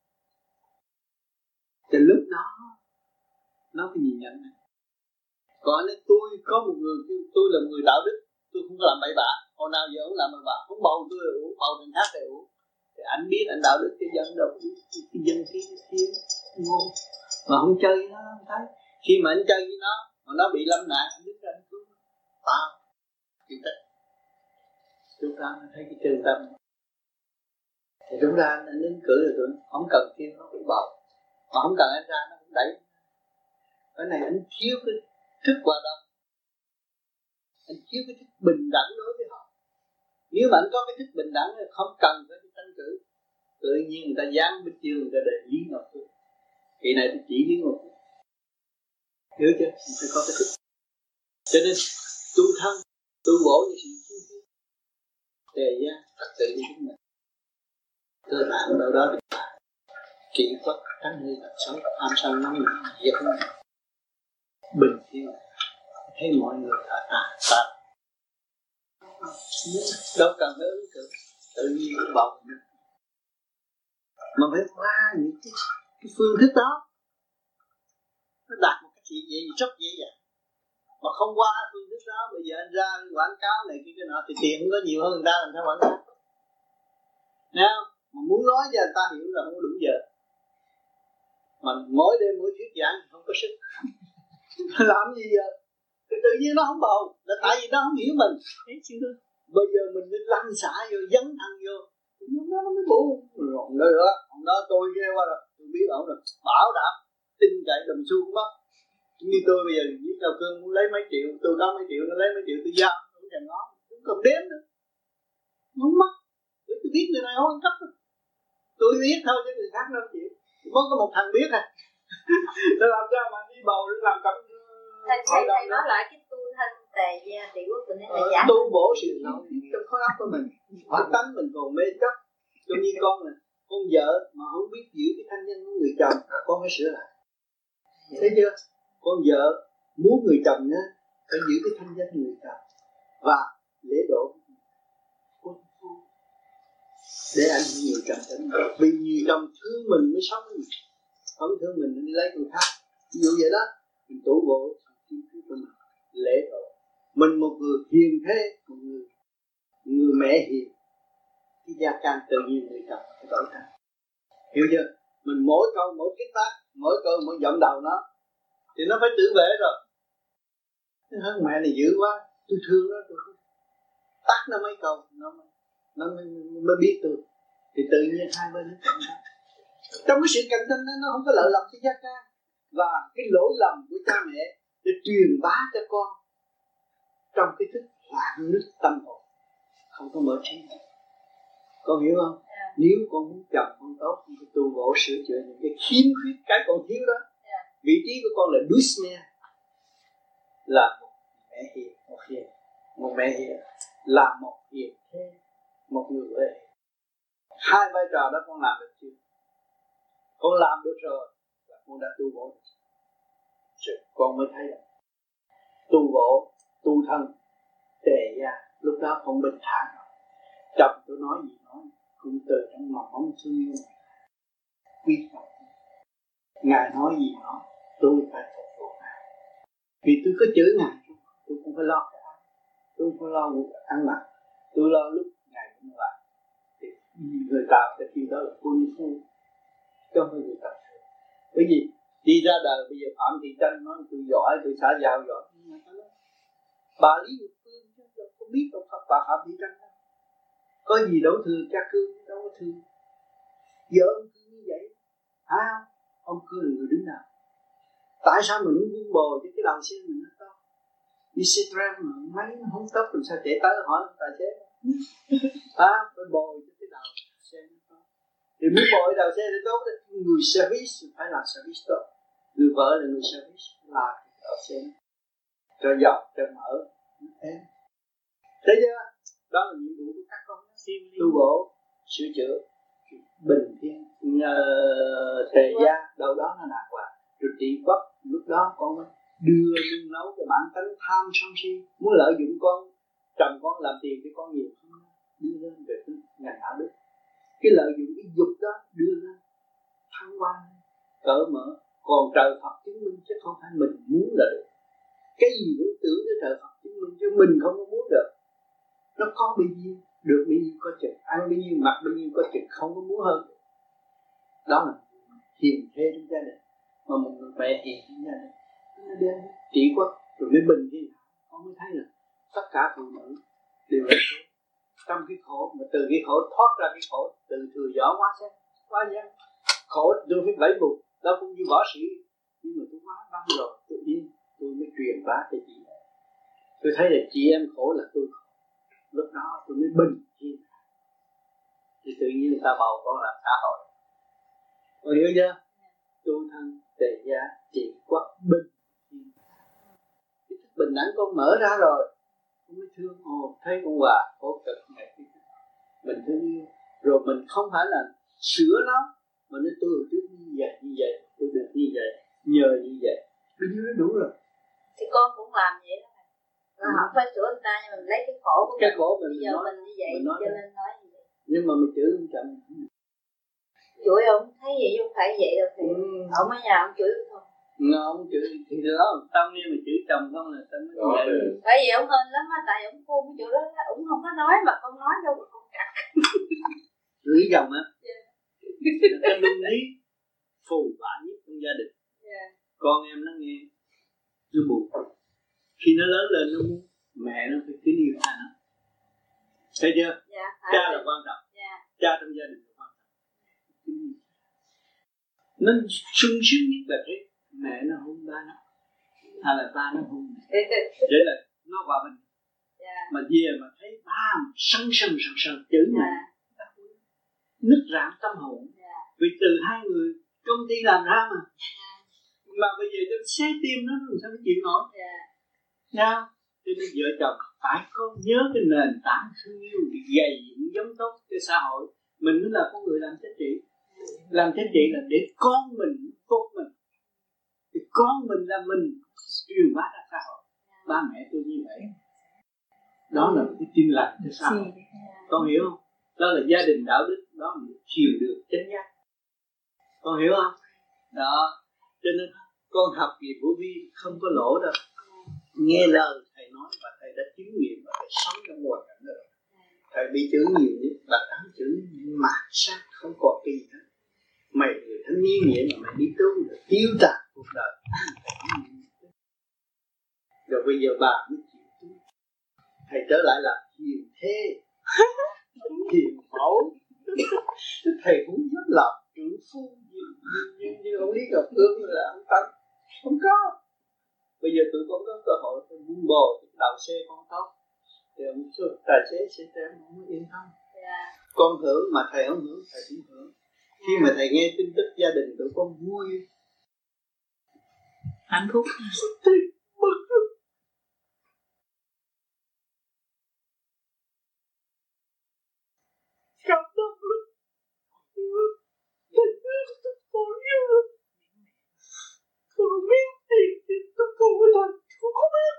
H: Từ lúc đó nó phải nhìn nhận anh. Còn nếu tôi có một người kêu tôi là người đạo đức, tôi không có làm bậy bạ, hồi nào giờ ông làm bậy bạ, không bầu tôi là uống, bầu thằng khác là uống, thì anh biết anh đạo đức cái dân đâu, cái dân thiếu ngu mà không chơi với nó không thấy. Khi mà anh chơi với nó mà nó bị lâm nạn, anh biết anh cứu nó chịu tích. Chúng ta thấy cái chân tâm thì đúng ra anh ứng cử là tôi không cần thêm nó cũng bầu, mà không cần anh ra nó cũng đẩy. Cái này anh thiếu cái thức hòa đồng, anh thiếu cái thức bình đẳng đối với họ. Nếu mà anh có cái thức bình đẳng thì không cần phải đi tranh cử, tự nhiên người ta dám bên chương người ta đề Lý Ngọc Phương, kỳ này tôi chỉ Lý Ngọc Phương, hiểu chưa? Mình phải có cái thức. Cho nên tu thân, tu bổ như sự tu thiên, đề gia thật tự như chúng mình, cơ bản đâu đó để kỹ thuật tránh hư thật xấu, am sân nóng nặng diệt nó bình thiên, thấy mọi người ta đâu cần phải ứng cử, tự nhiên nó bầu mình, mà phải qua những cái phương thức đó nó đạt một cái gì vậy rất dễ dàng. Mà không qua phương thức đó, bây giờ anh ra quảng cáo này cái nọ thì tiền cũng có nhiều hơn người ta, làm sao quảng cáo? Nghe không? Mà muốn nói cho người ta hiểu là không có đủ giờ. Mà mỗi đêm mỗi thuyết giảng không có sức. Làm gì giờ? Thì tự nhiên nó không bầu, là tại vì nó không hiểu mình. Thấy chưa? Bây giờ mình mới lăn xả vô, dấn thân vô, nó mới bù. Rồi đó tôi nghe qua rồi, tôi biết ổng rồi, bảo đảm tin cậy đồng xu cũng mất. Như tôi bây giờ với Cao Cương muốn lấy mấy triệu, tôi có mấy triệu, nó lấy mấy triệu tôi giao, tôi không thèm nó, tôi không đếm nữa, không mất, bởi tôi biết người này không ăn cắp, tôi biết thôi chứ người khác đâu chịu, có một thằng biết à, tôi làm sao mà đi bầu để làm cặp.
J: Thầy nói lại cái tu thân tề gia tỷ quốc mình là giả
H: tu bổ sự hiểu biết trong khối óc của mình, cái tánh mình còn mê chấp, giống như con vợ mà không biết giữ cái thanh danh của người chồng, con phải sửa lại, thấy chưa? Con vợ muốn người chồng nhá, phải giữ cái thanh danh người chồng và lễ độ để anh nhiều chồng cho mình. Vì nhiều chồng thương mình mới sống, không thương mình đi lấy người khác. Ví dụ vậy đó, mình tủ bộ của mình lễ độ. Mình một người hiền thế, một người mẹ hiền, cái gia can tự nhiên người chồng phải đổi thay. Hiểu chưa? Mình mỗi câu mỗi kết tác, mỗi câu mỗi giọng đầu nó thì nó phải tự vệ rồi. Mẹ này dữ quá, tôi thương nó, tôi tắt nó mấy câu, nó mới biết tôi. Thì tự nhiên hai bên nó cạnh tranh. Trong cái sự cạnh tranh đó, nó không có lợi lộc cho gia can. Và cái lỗi lầm của cha mẹ để truyền bá cho con trong cái thức loạn nứt tâm hồn, không có mở trí. Con hiểu không? Nếu con muốn chồng con tốt, con phải tu bổ sửa chữa những cái khiếm khuyết, cái con thiếu đó. Vị trí của con là Dusne, là một mẹ hiền, một mẹ hiền là một hiền thế, một người huệ. Hai vai trò đó con làm được chưa? Con làm được rồi là con đã tu bổ rồi, con mới thấy là tu bổ, tu thân, tề gia, lúc đó con bình thản. Chồng tôi nói gì nói cũng từ trong lòng không thương yêu, quý trọng. Ngài nói gì nói tôi phải phục vụ Ngài, vì tôi có chữ Ngài, tôi không phải lo cái ăn, tôi không phải lo ăn mặc, tôi lo lúc Ngài cũng làm. Thì người ta sẽ khi đó là quân phu, chứ không phải người ta. Bởi vì đi ra đời bây giờ Phạm Thị Tranh nói tôi giỏi, tôi xã giao giỏi, bà Lý Ngọc Phương không biết đâu bà Phạm Thị Tranh đâu. Có gì đâu thương cha Cương, đâu có thương. Vợ ông Cương như vậy, ông Cương là người đứng nào? Tại sao mình không vun bồi cho cái đầu xe mình nó tốt? Đi xe tram mà máy nó không tốt, làm sao chạy tới hỏi tài xế? Phải bồi cho cái đầu xe nó tốt. Thì muốn bồi đầu xe thì tốt, người service phải là service tốt, người vợ là người service là đầu xe cho dọc cho mở em. Thấy chưa? Đó là nhiệm vụ của các con, tu bổ, sửa chữa, bình thiên, tề gia, đâu đó nó đạt qua, rồi trị quốc. Lúc đó con mới đưa nung nấu cái bản tánh tham sân si, muốn lợi dụng con, chồng con làm tiền cho con nhiều không, đưa lên về cái ngành đạo đức. Cái lợi dụng cái dục đó đưa lên thăng hoa, cỡ mở. Còn trời Phật chứng minh chứ không phải mình muốn là được. Cái gì cũng tưởng tới trời Phật chứng minh chứ mình không có muốn được. Nó có bao nhiêu, được bao nhiêu có chừng, ăn bao nhiêu, mặc bao nhiêu có chừng, không có muốn hơn. Đó là hiền thê trong gia đình. Mà một người mẹ hiền trong gia đình, nó đem trị quốc rồi mới bình thiên hạ. Con mới thấy là tất cả phụ nữ đều là trong cái khổ, mà từ cái khổ thoát ra cái khổ, từ thừa gió quá gian khổ. Tôi phải vẫy buộc, đâu cũng như võ sĩ, nhưng mà tôi quá băng rồi, tôi yên, tôi mới truyền bá cho chị. Tôi thấy là chị em khổ là tôi khổ, lúc đó tôi mới bình thiên hạ. Thì tự nhiên người ta bầu con làm xã hội. Con hiểu chưa? Tu thân tề gia trị quốc bình thiên hạ. Cái thức bình đẳng con mở ra rồi, con mới thương. Thấy con Hòa khổ cực ngày kia mình thương yêu, rồi mình không phải là sửa nó, mà nói tôi hồi trước như vậy, tôi được như vậy, nhờ như vậy, bây giờ nó đủ rồi.
J: Thì con cũng làm vậy đó. Nó không phải sửa người ta, nhưng mà mình lấy cái khổ của
H: cái khổ mình
J: bây giờ
H: nói,
J: mình như vậy, cho nên nói như vậy.
H: Nhưng mà mình chửi không chậm.
J: Chửi ông thấy vậy không phải vậy đâu thì ông ở nhà ông chửi không.
H: Ông chửi thì đó tâm như mà chửi chồng không là tâm nó vậy.
J: Bởi vì ông hên lắm á, tại ông khôn cái chỗ đó, ông không có nói mà con nói đâu mà con cắt.
H: Chửi chồng á. Cái luân lý phù vả nhất trong gia đình. Con em nó nghe nó buồn. Khi nó lớn lên nó muốn mẹ nó phải kính yêu cha nó. Thấy chưa? Cha là quan trọng. Cha trong gia đình là quan trọng. Nó sung sướng nhất là thế. Mẹ nó hôn ba nó, hay là ba nó hôn mẹ. Vậy là nó hòa bình. Mà về mà thấy ba sân chửi mẹ, nứt rạn tâm hồn. Vì từ hai người công ty làm ra mà bây giờ cho xé tim nó làm sao nó chịu nổi. Nha, cho nên vợ chồng phải có nhớ cái nền tảng thương yêu để gây dựng giống tốt cho xã hội. Mình mới là con người làm chính trị. Làm chính trị là để con mình tốt mình. Thì con mình là mình truyền bá ra xã hội. Ba mẹ tôi như vậy. Đó là cái tin lành cho xã hội. Con hiểu không? Đó là gia đình đạo đức. Đó là chiều được chánh giác. Con hiểu không? Đó. Cho nên con học về Vô Vi không có lỗ đâu. Nghe lời thầy nói và thầy đã chứng nghiệm và thầy sống trong hoàn cảnh đó. Thầy bị chửi nhiều nhất là đáng chửi mạt sát không còn cái gì hết. Mày người thanh niên vậy mà mày đi tu là tiêu tàn cuộc đời. Rồi bây giờ bà mới chịu tu. Thầy trở lại làm hiền thê, hiền mẫu. Thầy cũng rất là trưởng phu như ông Lý Ngọc Cương là ông Tân. Không có. Bây giờ tụi con có cơ hội buông bồi đầu xe con tốt. Thì ông tài xế sẽ cho em không yên tâm. Con hưởng mà thầy không hưởng, thầy cũng hưởng. Khi mà thầy nghe tin tức gia đình tụi con vui,
D: hạnh phúc.
H: Thầy bực rồi. Cảm động lắm. Thầy ơi, tôi khổ nhiều lắm. Tôi không biết thì tôi không có làm. Tôi không biết.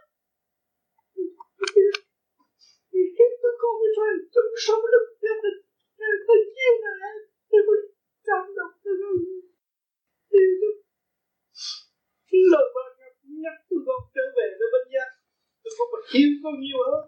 H: Thì khi tôi không có làm, tôi không sống được gia đình. Thầy chia sẻ. Thầy mới cảm động rồi. Thì lời ba nhắc tôi con trở về với bên gia. Tôi không phải thiếu con nhiều hơn.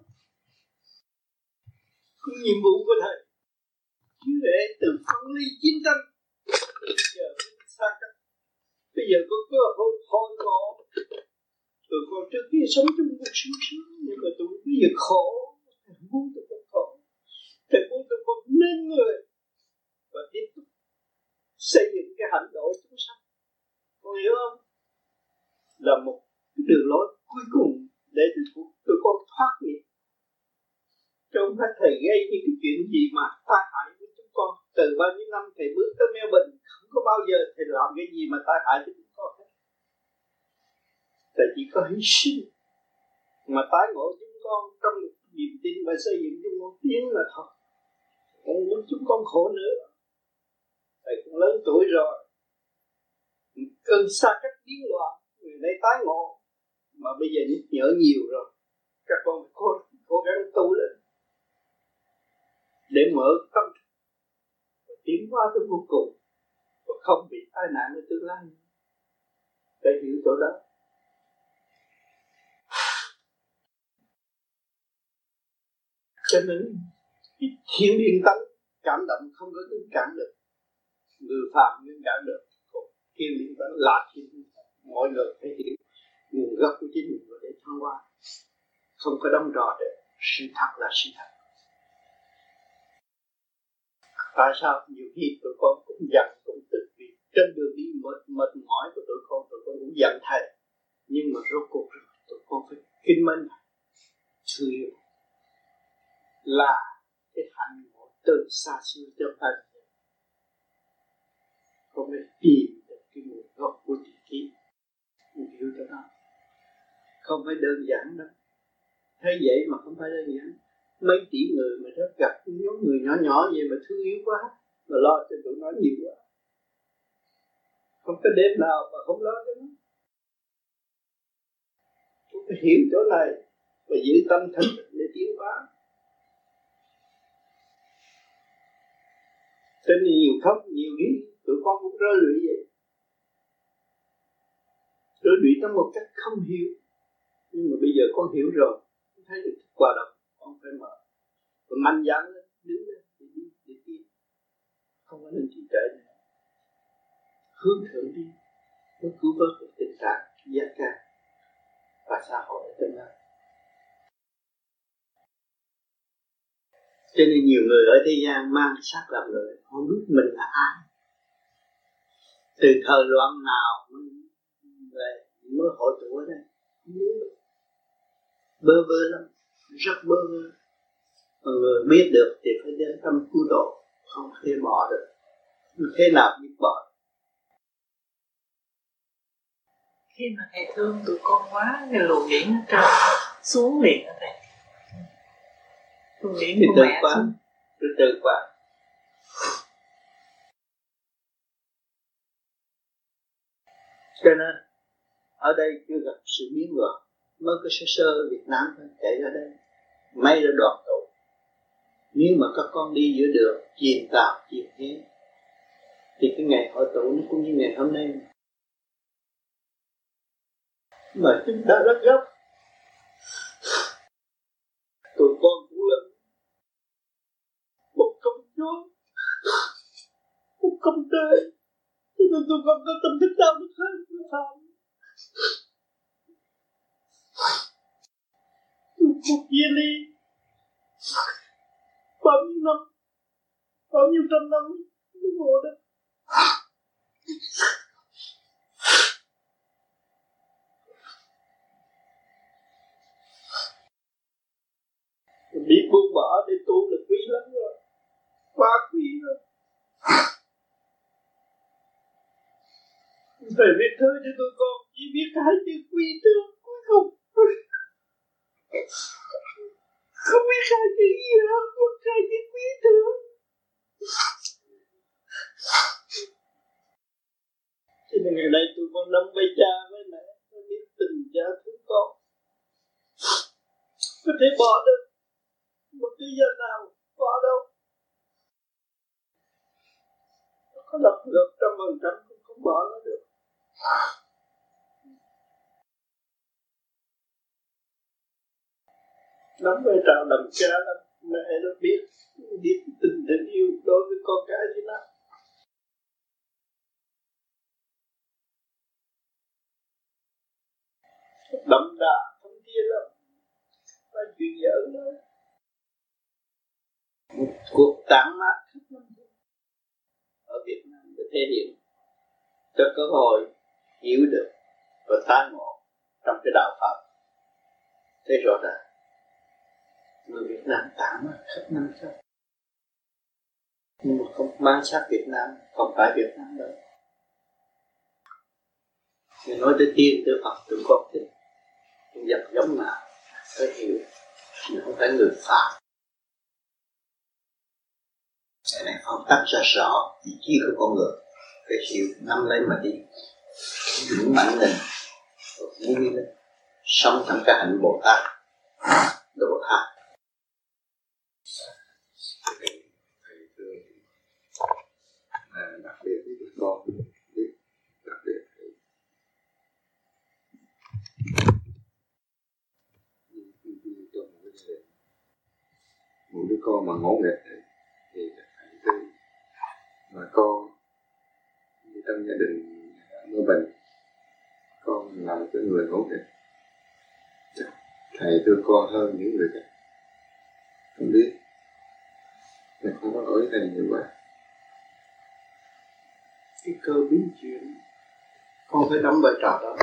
H: Cái nhiệm vụ của thầy chứ để từ phân ly chiến tranh giờ xa cách. Bây giờ có cơ hội hồi ngộ. Tụi con trước kia sống trong cuộc sống sướng, nhưng mà tụi bây giờ khổ. Thầy muốn tụi con khổ. Thầy muốn tụi con nên người và tiếp tục xây dựng cái hạnh độ chúng sanh. Con hiểu không? Là một cái đường lối cuối cùng để tụi con thoát nghiệp. Chứ không phải thầy gây những cái chuyện gì mà tai hại với chúng con. Từ bao nhiêu năm thầy bước tới Melbourne, không có bao giờ thầy làm cái gì mà tai hại với chúng con hết. Thầy chỉ có hy sinh mà tái ngộ chúng con trong một niềm tin và xây dựng chúng con tiến là thôi. Không muốn chúng con khổ nữa. Thầy cũng lớn tuổi rồi, cơn xa cách biến loạn, người đây tái ngộ mà bây giờ nhắc nhở nhiều rồi, các con cố gắng tu lên để mở tâm và tiến qua tới vô cùng và không bị tai nạn ở tương lai. Phải hiểu chỗ đó. Cho nên thiên liêng tánh cảm động không có ngưng cản được, người phàm ngưng cản được. Thiên liêng tánh là thiên liêng tánh, mọi người phải hiểu nguồn gốc của chính mình để thăng hoa, không có đóng trò được. Sự thật là sự thật. Tại sao nhiều khi tụi con cũng giận cũng tức vì trên đường đi mệt mỏi của tụi con cũng giận thầy, nhưng mà rốt cuộc tụi con phải kính mến thương yêu là cái hạnh ngộ từ xa xưa trong ta, không phải tìm được cái nguồn gốc của địa khí. Mình hiểu cho nó không phải đơn giản đâu. Thấy vậy mà không phải đơn giản. Mấy tỷ người mà rất gặp nhóm người nhỏ nhỏ vậy mà thương yêu quá, mà lo cho tụi nó nhiều quá, không có đêm nào mà không lo cho nó. Tôi phải hiểu chỗ này và giữ tâm thanh để tiến hóa. Cho nên nhiều khóc nhiều nghĩ tụi con cũng rơi lụy vậy, rơi lụy trong một cách không hiểu. Nhưng mà bây giờ con hiểu rồi, con thấy được quả động, con phải mở và mạnh dạn lên, đứng lên để đi để tiến, không có nên chỉ trễ nữa, hướng thượng đi mới cứu vớt được tình trạng gia ca và xã hội ở tương lai. Cho nên nhiều người ở thế gian mang xác làm người, không biết mình là ai. Từ thời loạn nào mới hội tụ ở đây, không biết được. Bơ vơ lắm, rất bơ vơ. Mọi người biết được thì phải đến tâm cứu độ, không thể bỏ được. Thế nào biết bỏ?
I: Khi mà thầy thương tụi con quá, cái luồng điển ở trên xuống liền ở đây. Luồng điển của mẹ xuống.
H: Từ qua. Cho nên ở đây chưa gặp sự biến loạn, mới có sơ Việt Nam chạy ra đây, may ra đoàn tụ. Nếu mà các con đi giữa đường chìm tạp chìm thế, thì cái ngày hội tụ nó cũng như ngày hôm nay. Mà chúng ta rất gấp. Tụi con cũng là một công chúa, một công tê, cho nên tụi con có tâm thức đạo đức hơn tụi phạm. Một chia ly bao nhiêu năm, bao nhiêu trăm năm mới ngộ được. Biết buông bỏ để tu là quý lắm rồi, quá quý rồi. Thầy viết thư cho tụi con chỉ biết hai chữ quý thương cuối cùng. Không biết hai chữ gì hơn, một hai chữ quý thương. Cho nên ngày nay tụi con nắm vai cha với mẹ, nó biết tình cha thương con. Có thể bỏ được một cái giờ nào, bỏ đâu. Nó có lập ngược 100% cũng không bỏ nó được. Nắm vai trò làm cha làm mẹ nó biết tình yêu đối với con cái thế nào. Đậm đà không kia lắm, phải chuyện giỡn thôi. Một cuộc tản mát khắp năm ở Việt Nam để thể hiện cho cơ hội hiểu được và tái ngộ trong cái đạo Phật. Thế rõ ràng người Việt Nam tạng mà khắp năm châu, nhưng mà không mang xác Việt Nam, không phải Việt Nam đâu. Người nói tới tiên, tới Phật, tới con thích dập giống nào phải hiểu, nhưng không phải người phạm. Cái này không tách ra rõ vị trí của con người, phải hiểu nắm lấy mà đi, vững mạnh lên, vui lên, sống trong cái hạnh Bồ Tát, độ tha.
G: Đặc biệt với các con biết, đặc biệt trong một cái gia đình, một đứa con mà ngỗ nghịch thì phải tư, mà con như trong gia đình Mơ Bình, con là một cái người ngỗ nghịch, thầy thương con hơn những người khác, không biết, thầy không có lỗi thầy nhiều quá.
H: Cái cơ biến chuyển con phải đóng vai trò đó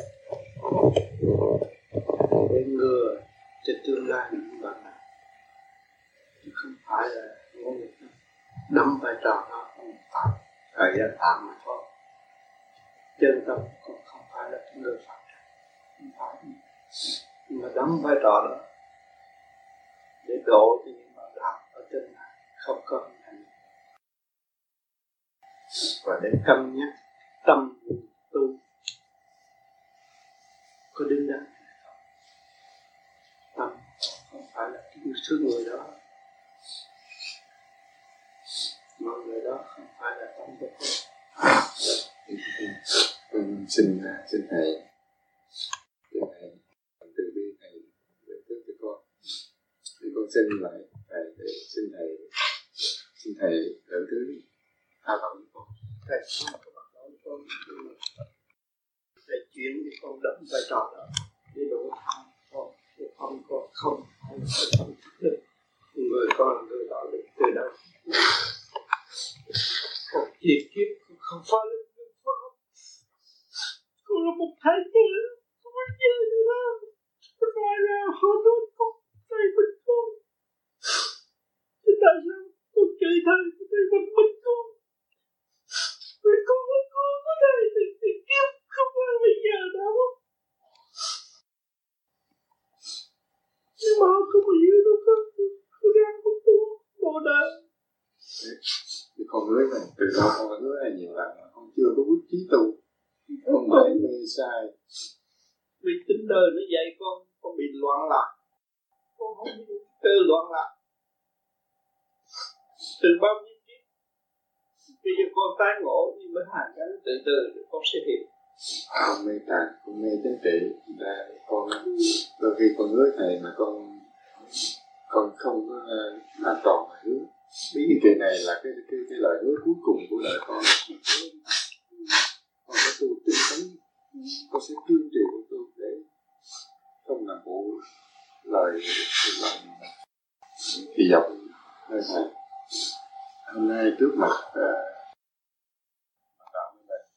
H: để ngừa cho tương lai những bạn nào, chứ không phải là ngỗ nghịch đâu. Đóng vai trò đó tạm thời gian tạm mà thôi, chân tâm con không phải là người Phật, không phải, nhưng mà đóng vai trò đó để độ cho những bạn đạo ở trên này không có hành và để cân nhắc tâm tu có đứng đắn hay không. Tâm không phải là yêu thương người đó, mà người đó không phải là tâm của con.
G: Xin thầy từ bi thầy để trước cho con, thì con xin lại thầy để xin thầy đỡ thứ tha tội với con.
H: Thầy không có bắt đầu con, thầy chuyển thì con đóng vai trò đó để đổ tha con, để không có không phải không thức được người con là người đạo đức từ đâu. Còn thiệt kiếp không phải là người Phật, con là một thái tử, không có gì nữa đâu. Con nói là họ nói con thầy mình con, chứ tại sao con chửi thầy mình con? Vì con là con của thầy thì kiếp không phải bây giờ đâu. Nhưng mà họ không hiểu đâu con đang không tu Bồ Đề.
G: Thì con hứa này, từ lâu con hứa này nhiều lần mà con chưa có quyết chí tu, con mãi mê sai.
H: Vì tính đời nó dạy con bị loạn lạc, con không biết cơ loạn lạc. Từ bao nhiêu kiếp, bây giờ con tái ngộ nhưng mà hàng cái từ từ con sẽ hiểu.
G: Con mê tạng, con mê chính trị, là con đôi khi con hứa thầy mà con không có làm tròn lời hứa. Vì kỳ này là cái lời hứa cuối cùng của đời con. Con có tu tinh tấn, con sẽ kiên trì con tu để không làm phụ lời hy vọng nơi thầy. Hôm nay trước mặt đạo với mình,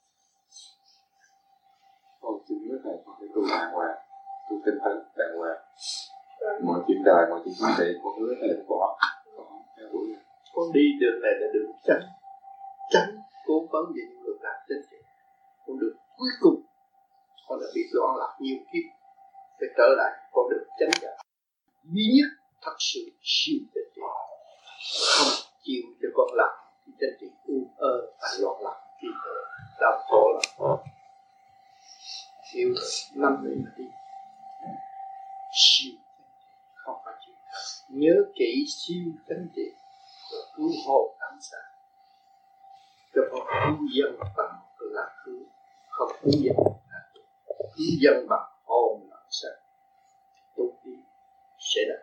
G: con xin hứa thầy con sẽ tu đàng hoàng, tu tinh tấn đàng hoàng. Mọi chuyện đời, mọi chuyện chính trị con hứa thầy bỏ.
H: Con đi đường này là đường tránh cố vấn về những người làm chính trị. Con đường cuối cùng con đã bị loạn lạc nhiều kiếp, phải trở lại con đường chánh giác duy nhất thật sự siêu chính trị, không chịu cho con làm chính trị và loạn lạc vì thế đau khổ lắm. Hiểu năm này mà đi siêu không phải chuyện nhớ kỹ siêu chánh trị cứu hộ cảm xạ, cho con cứu dân bằng là cứu, không cứu dân cứu dân bằng hồn làm sao tốt đi sẽ đạt.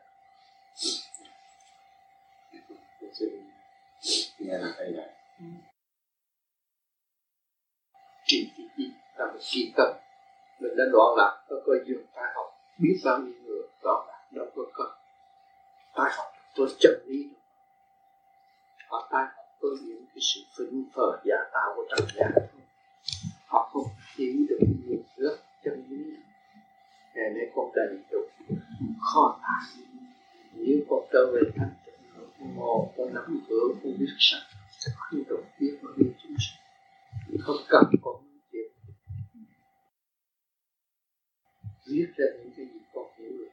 G: Nghe là thầy này
H: Trị gì là một kỳ tâm, mình đã đoạn lạc có coi dường tai học, biết bao nhiêu người đoạn lạc đâu có tai học tôi chân lý đâu. Họ tai học có những cái sự phỉnh phờ giả tạo của trần gian, họ không hiểu được nhiều rất chân lý. Ngày nay con đầy đủ kho tàng, nếu con con trở về thanh tịnh, một con nắm vững con biết sạch, không cần biết mà biết chúng sanh, không cần con chuyện viết ra những cái gì con hiểu được.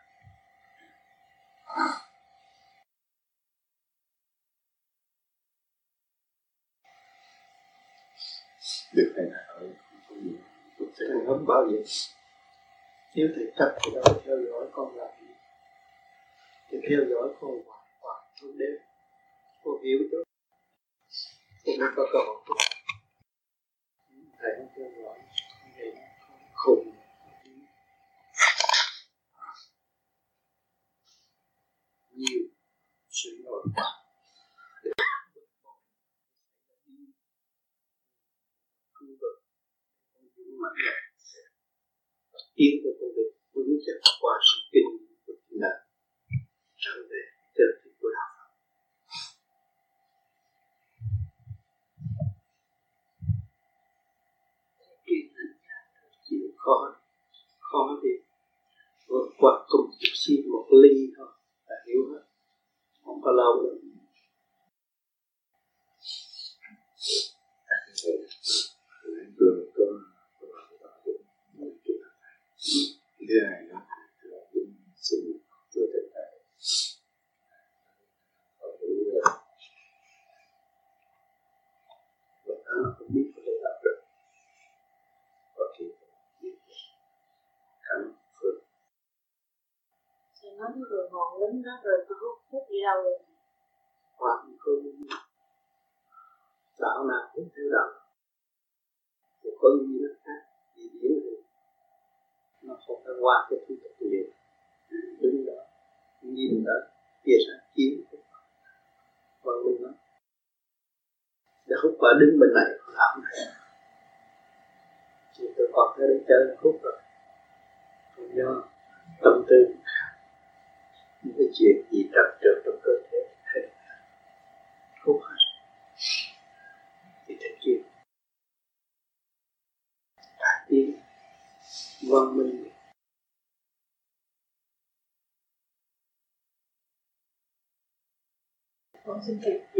G: Được thầy nào không gì
H: tôi sẽ không bao giờ. Nếu thầy chấp thì đâu theo dõi con làm gì, thì theo dõi con hoài không đến. Con hiểu chứ, con mới có cơ hội. Thầy không theo dõi, thầy khùng. Nhiều sự nổi bật tiến tới con đường vững chắc qua sự kinh của chính mình trở về chân lý của đạo Phật. Chịu khó đi vượt qua cùng chút xíu một ly thôi là hiểu hết, không có lâu đâu.
G: Thứ hai đó là cũng xin thưa thầy họ hiểu rồi và nó không biết có thể làm được và khi biết khẳng phước
J: thì nói cái người ngọn lính đó rồi tôi hút đi đâu rồi
H: hoặc không đạo nào cũng theo đạo một con gì nó khác gì điển thì nó không phải qua cái thủ tục liền đứng đó nhìn đó kia sang chiếu và mình đó để hút qua đứng bên này làm này thì tôi còn tới đây chơi hút rồi còn do tâm tư những cái chuyện gì trật trượt trong cơ thể thì hút hết thì thế kia đại tiến văn minh.
D: Con xin kịp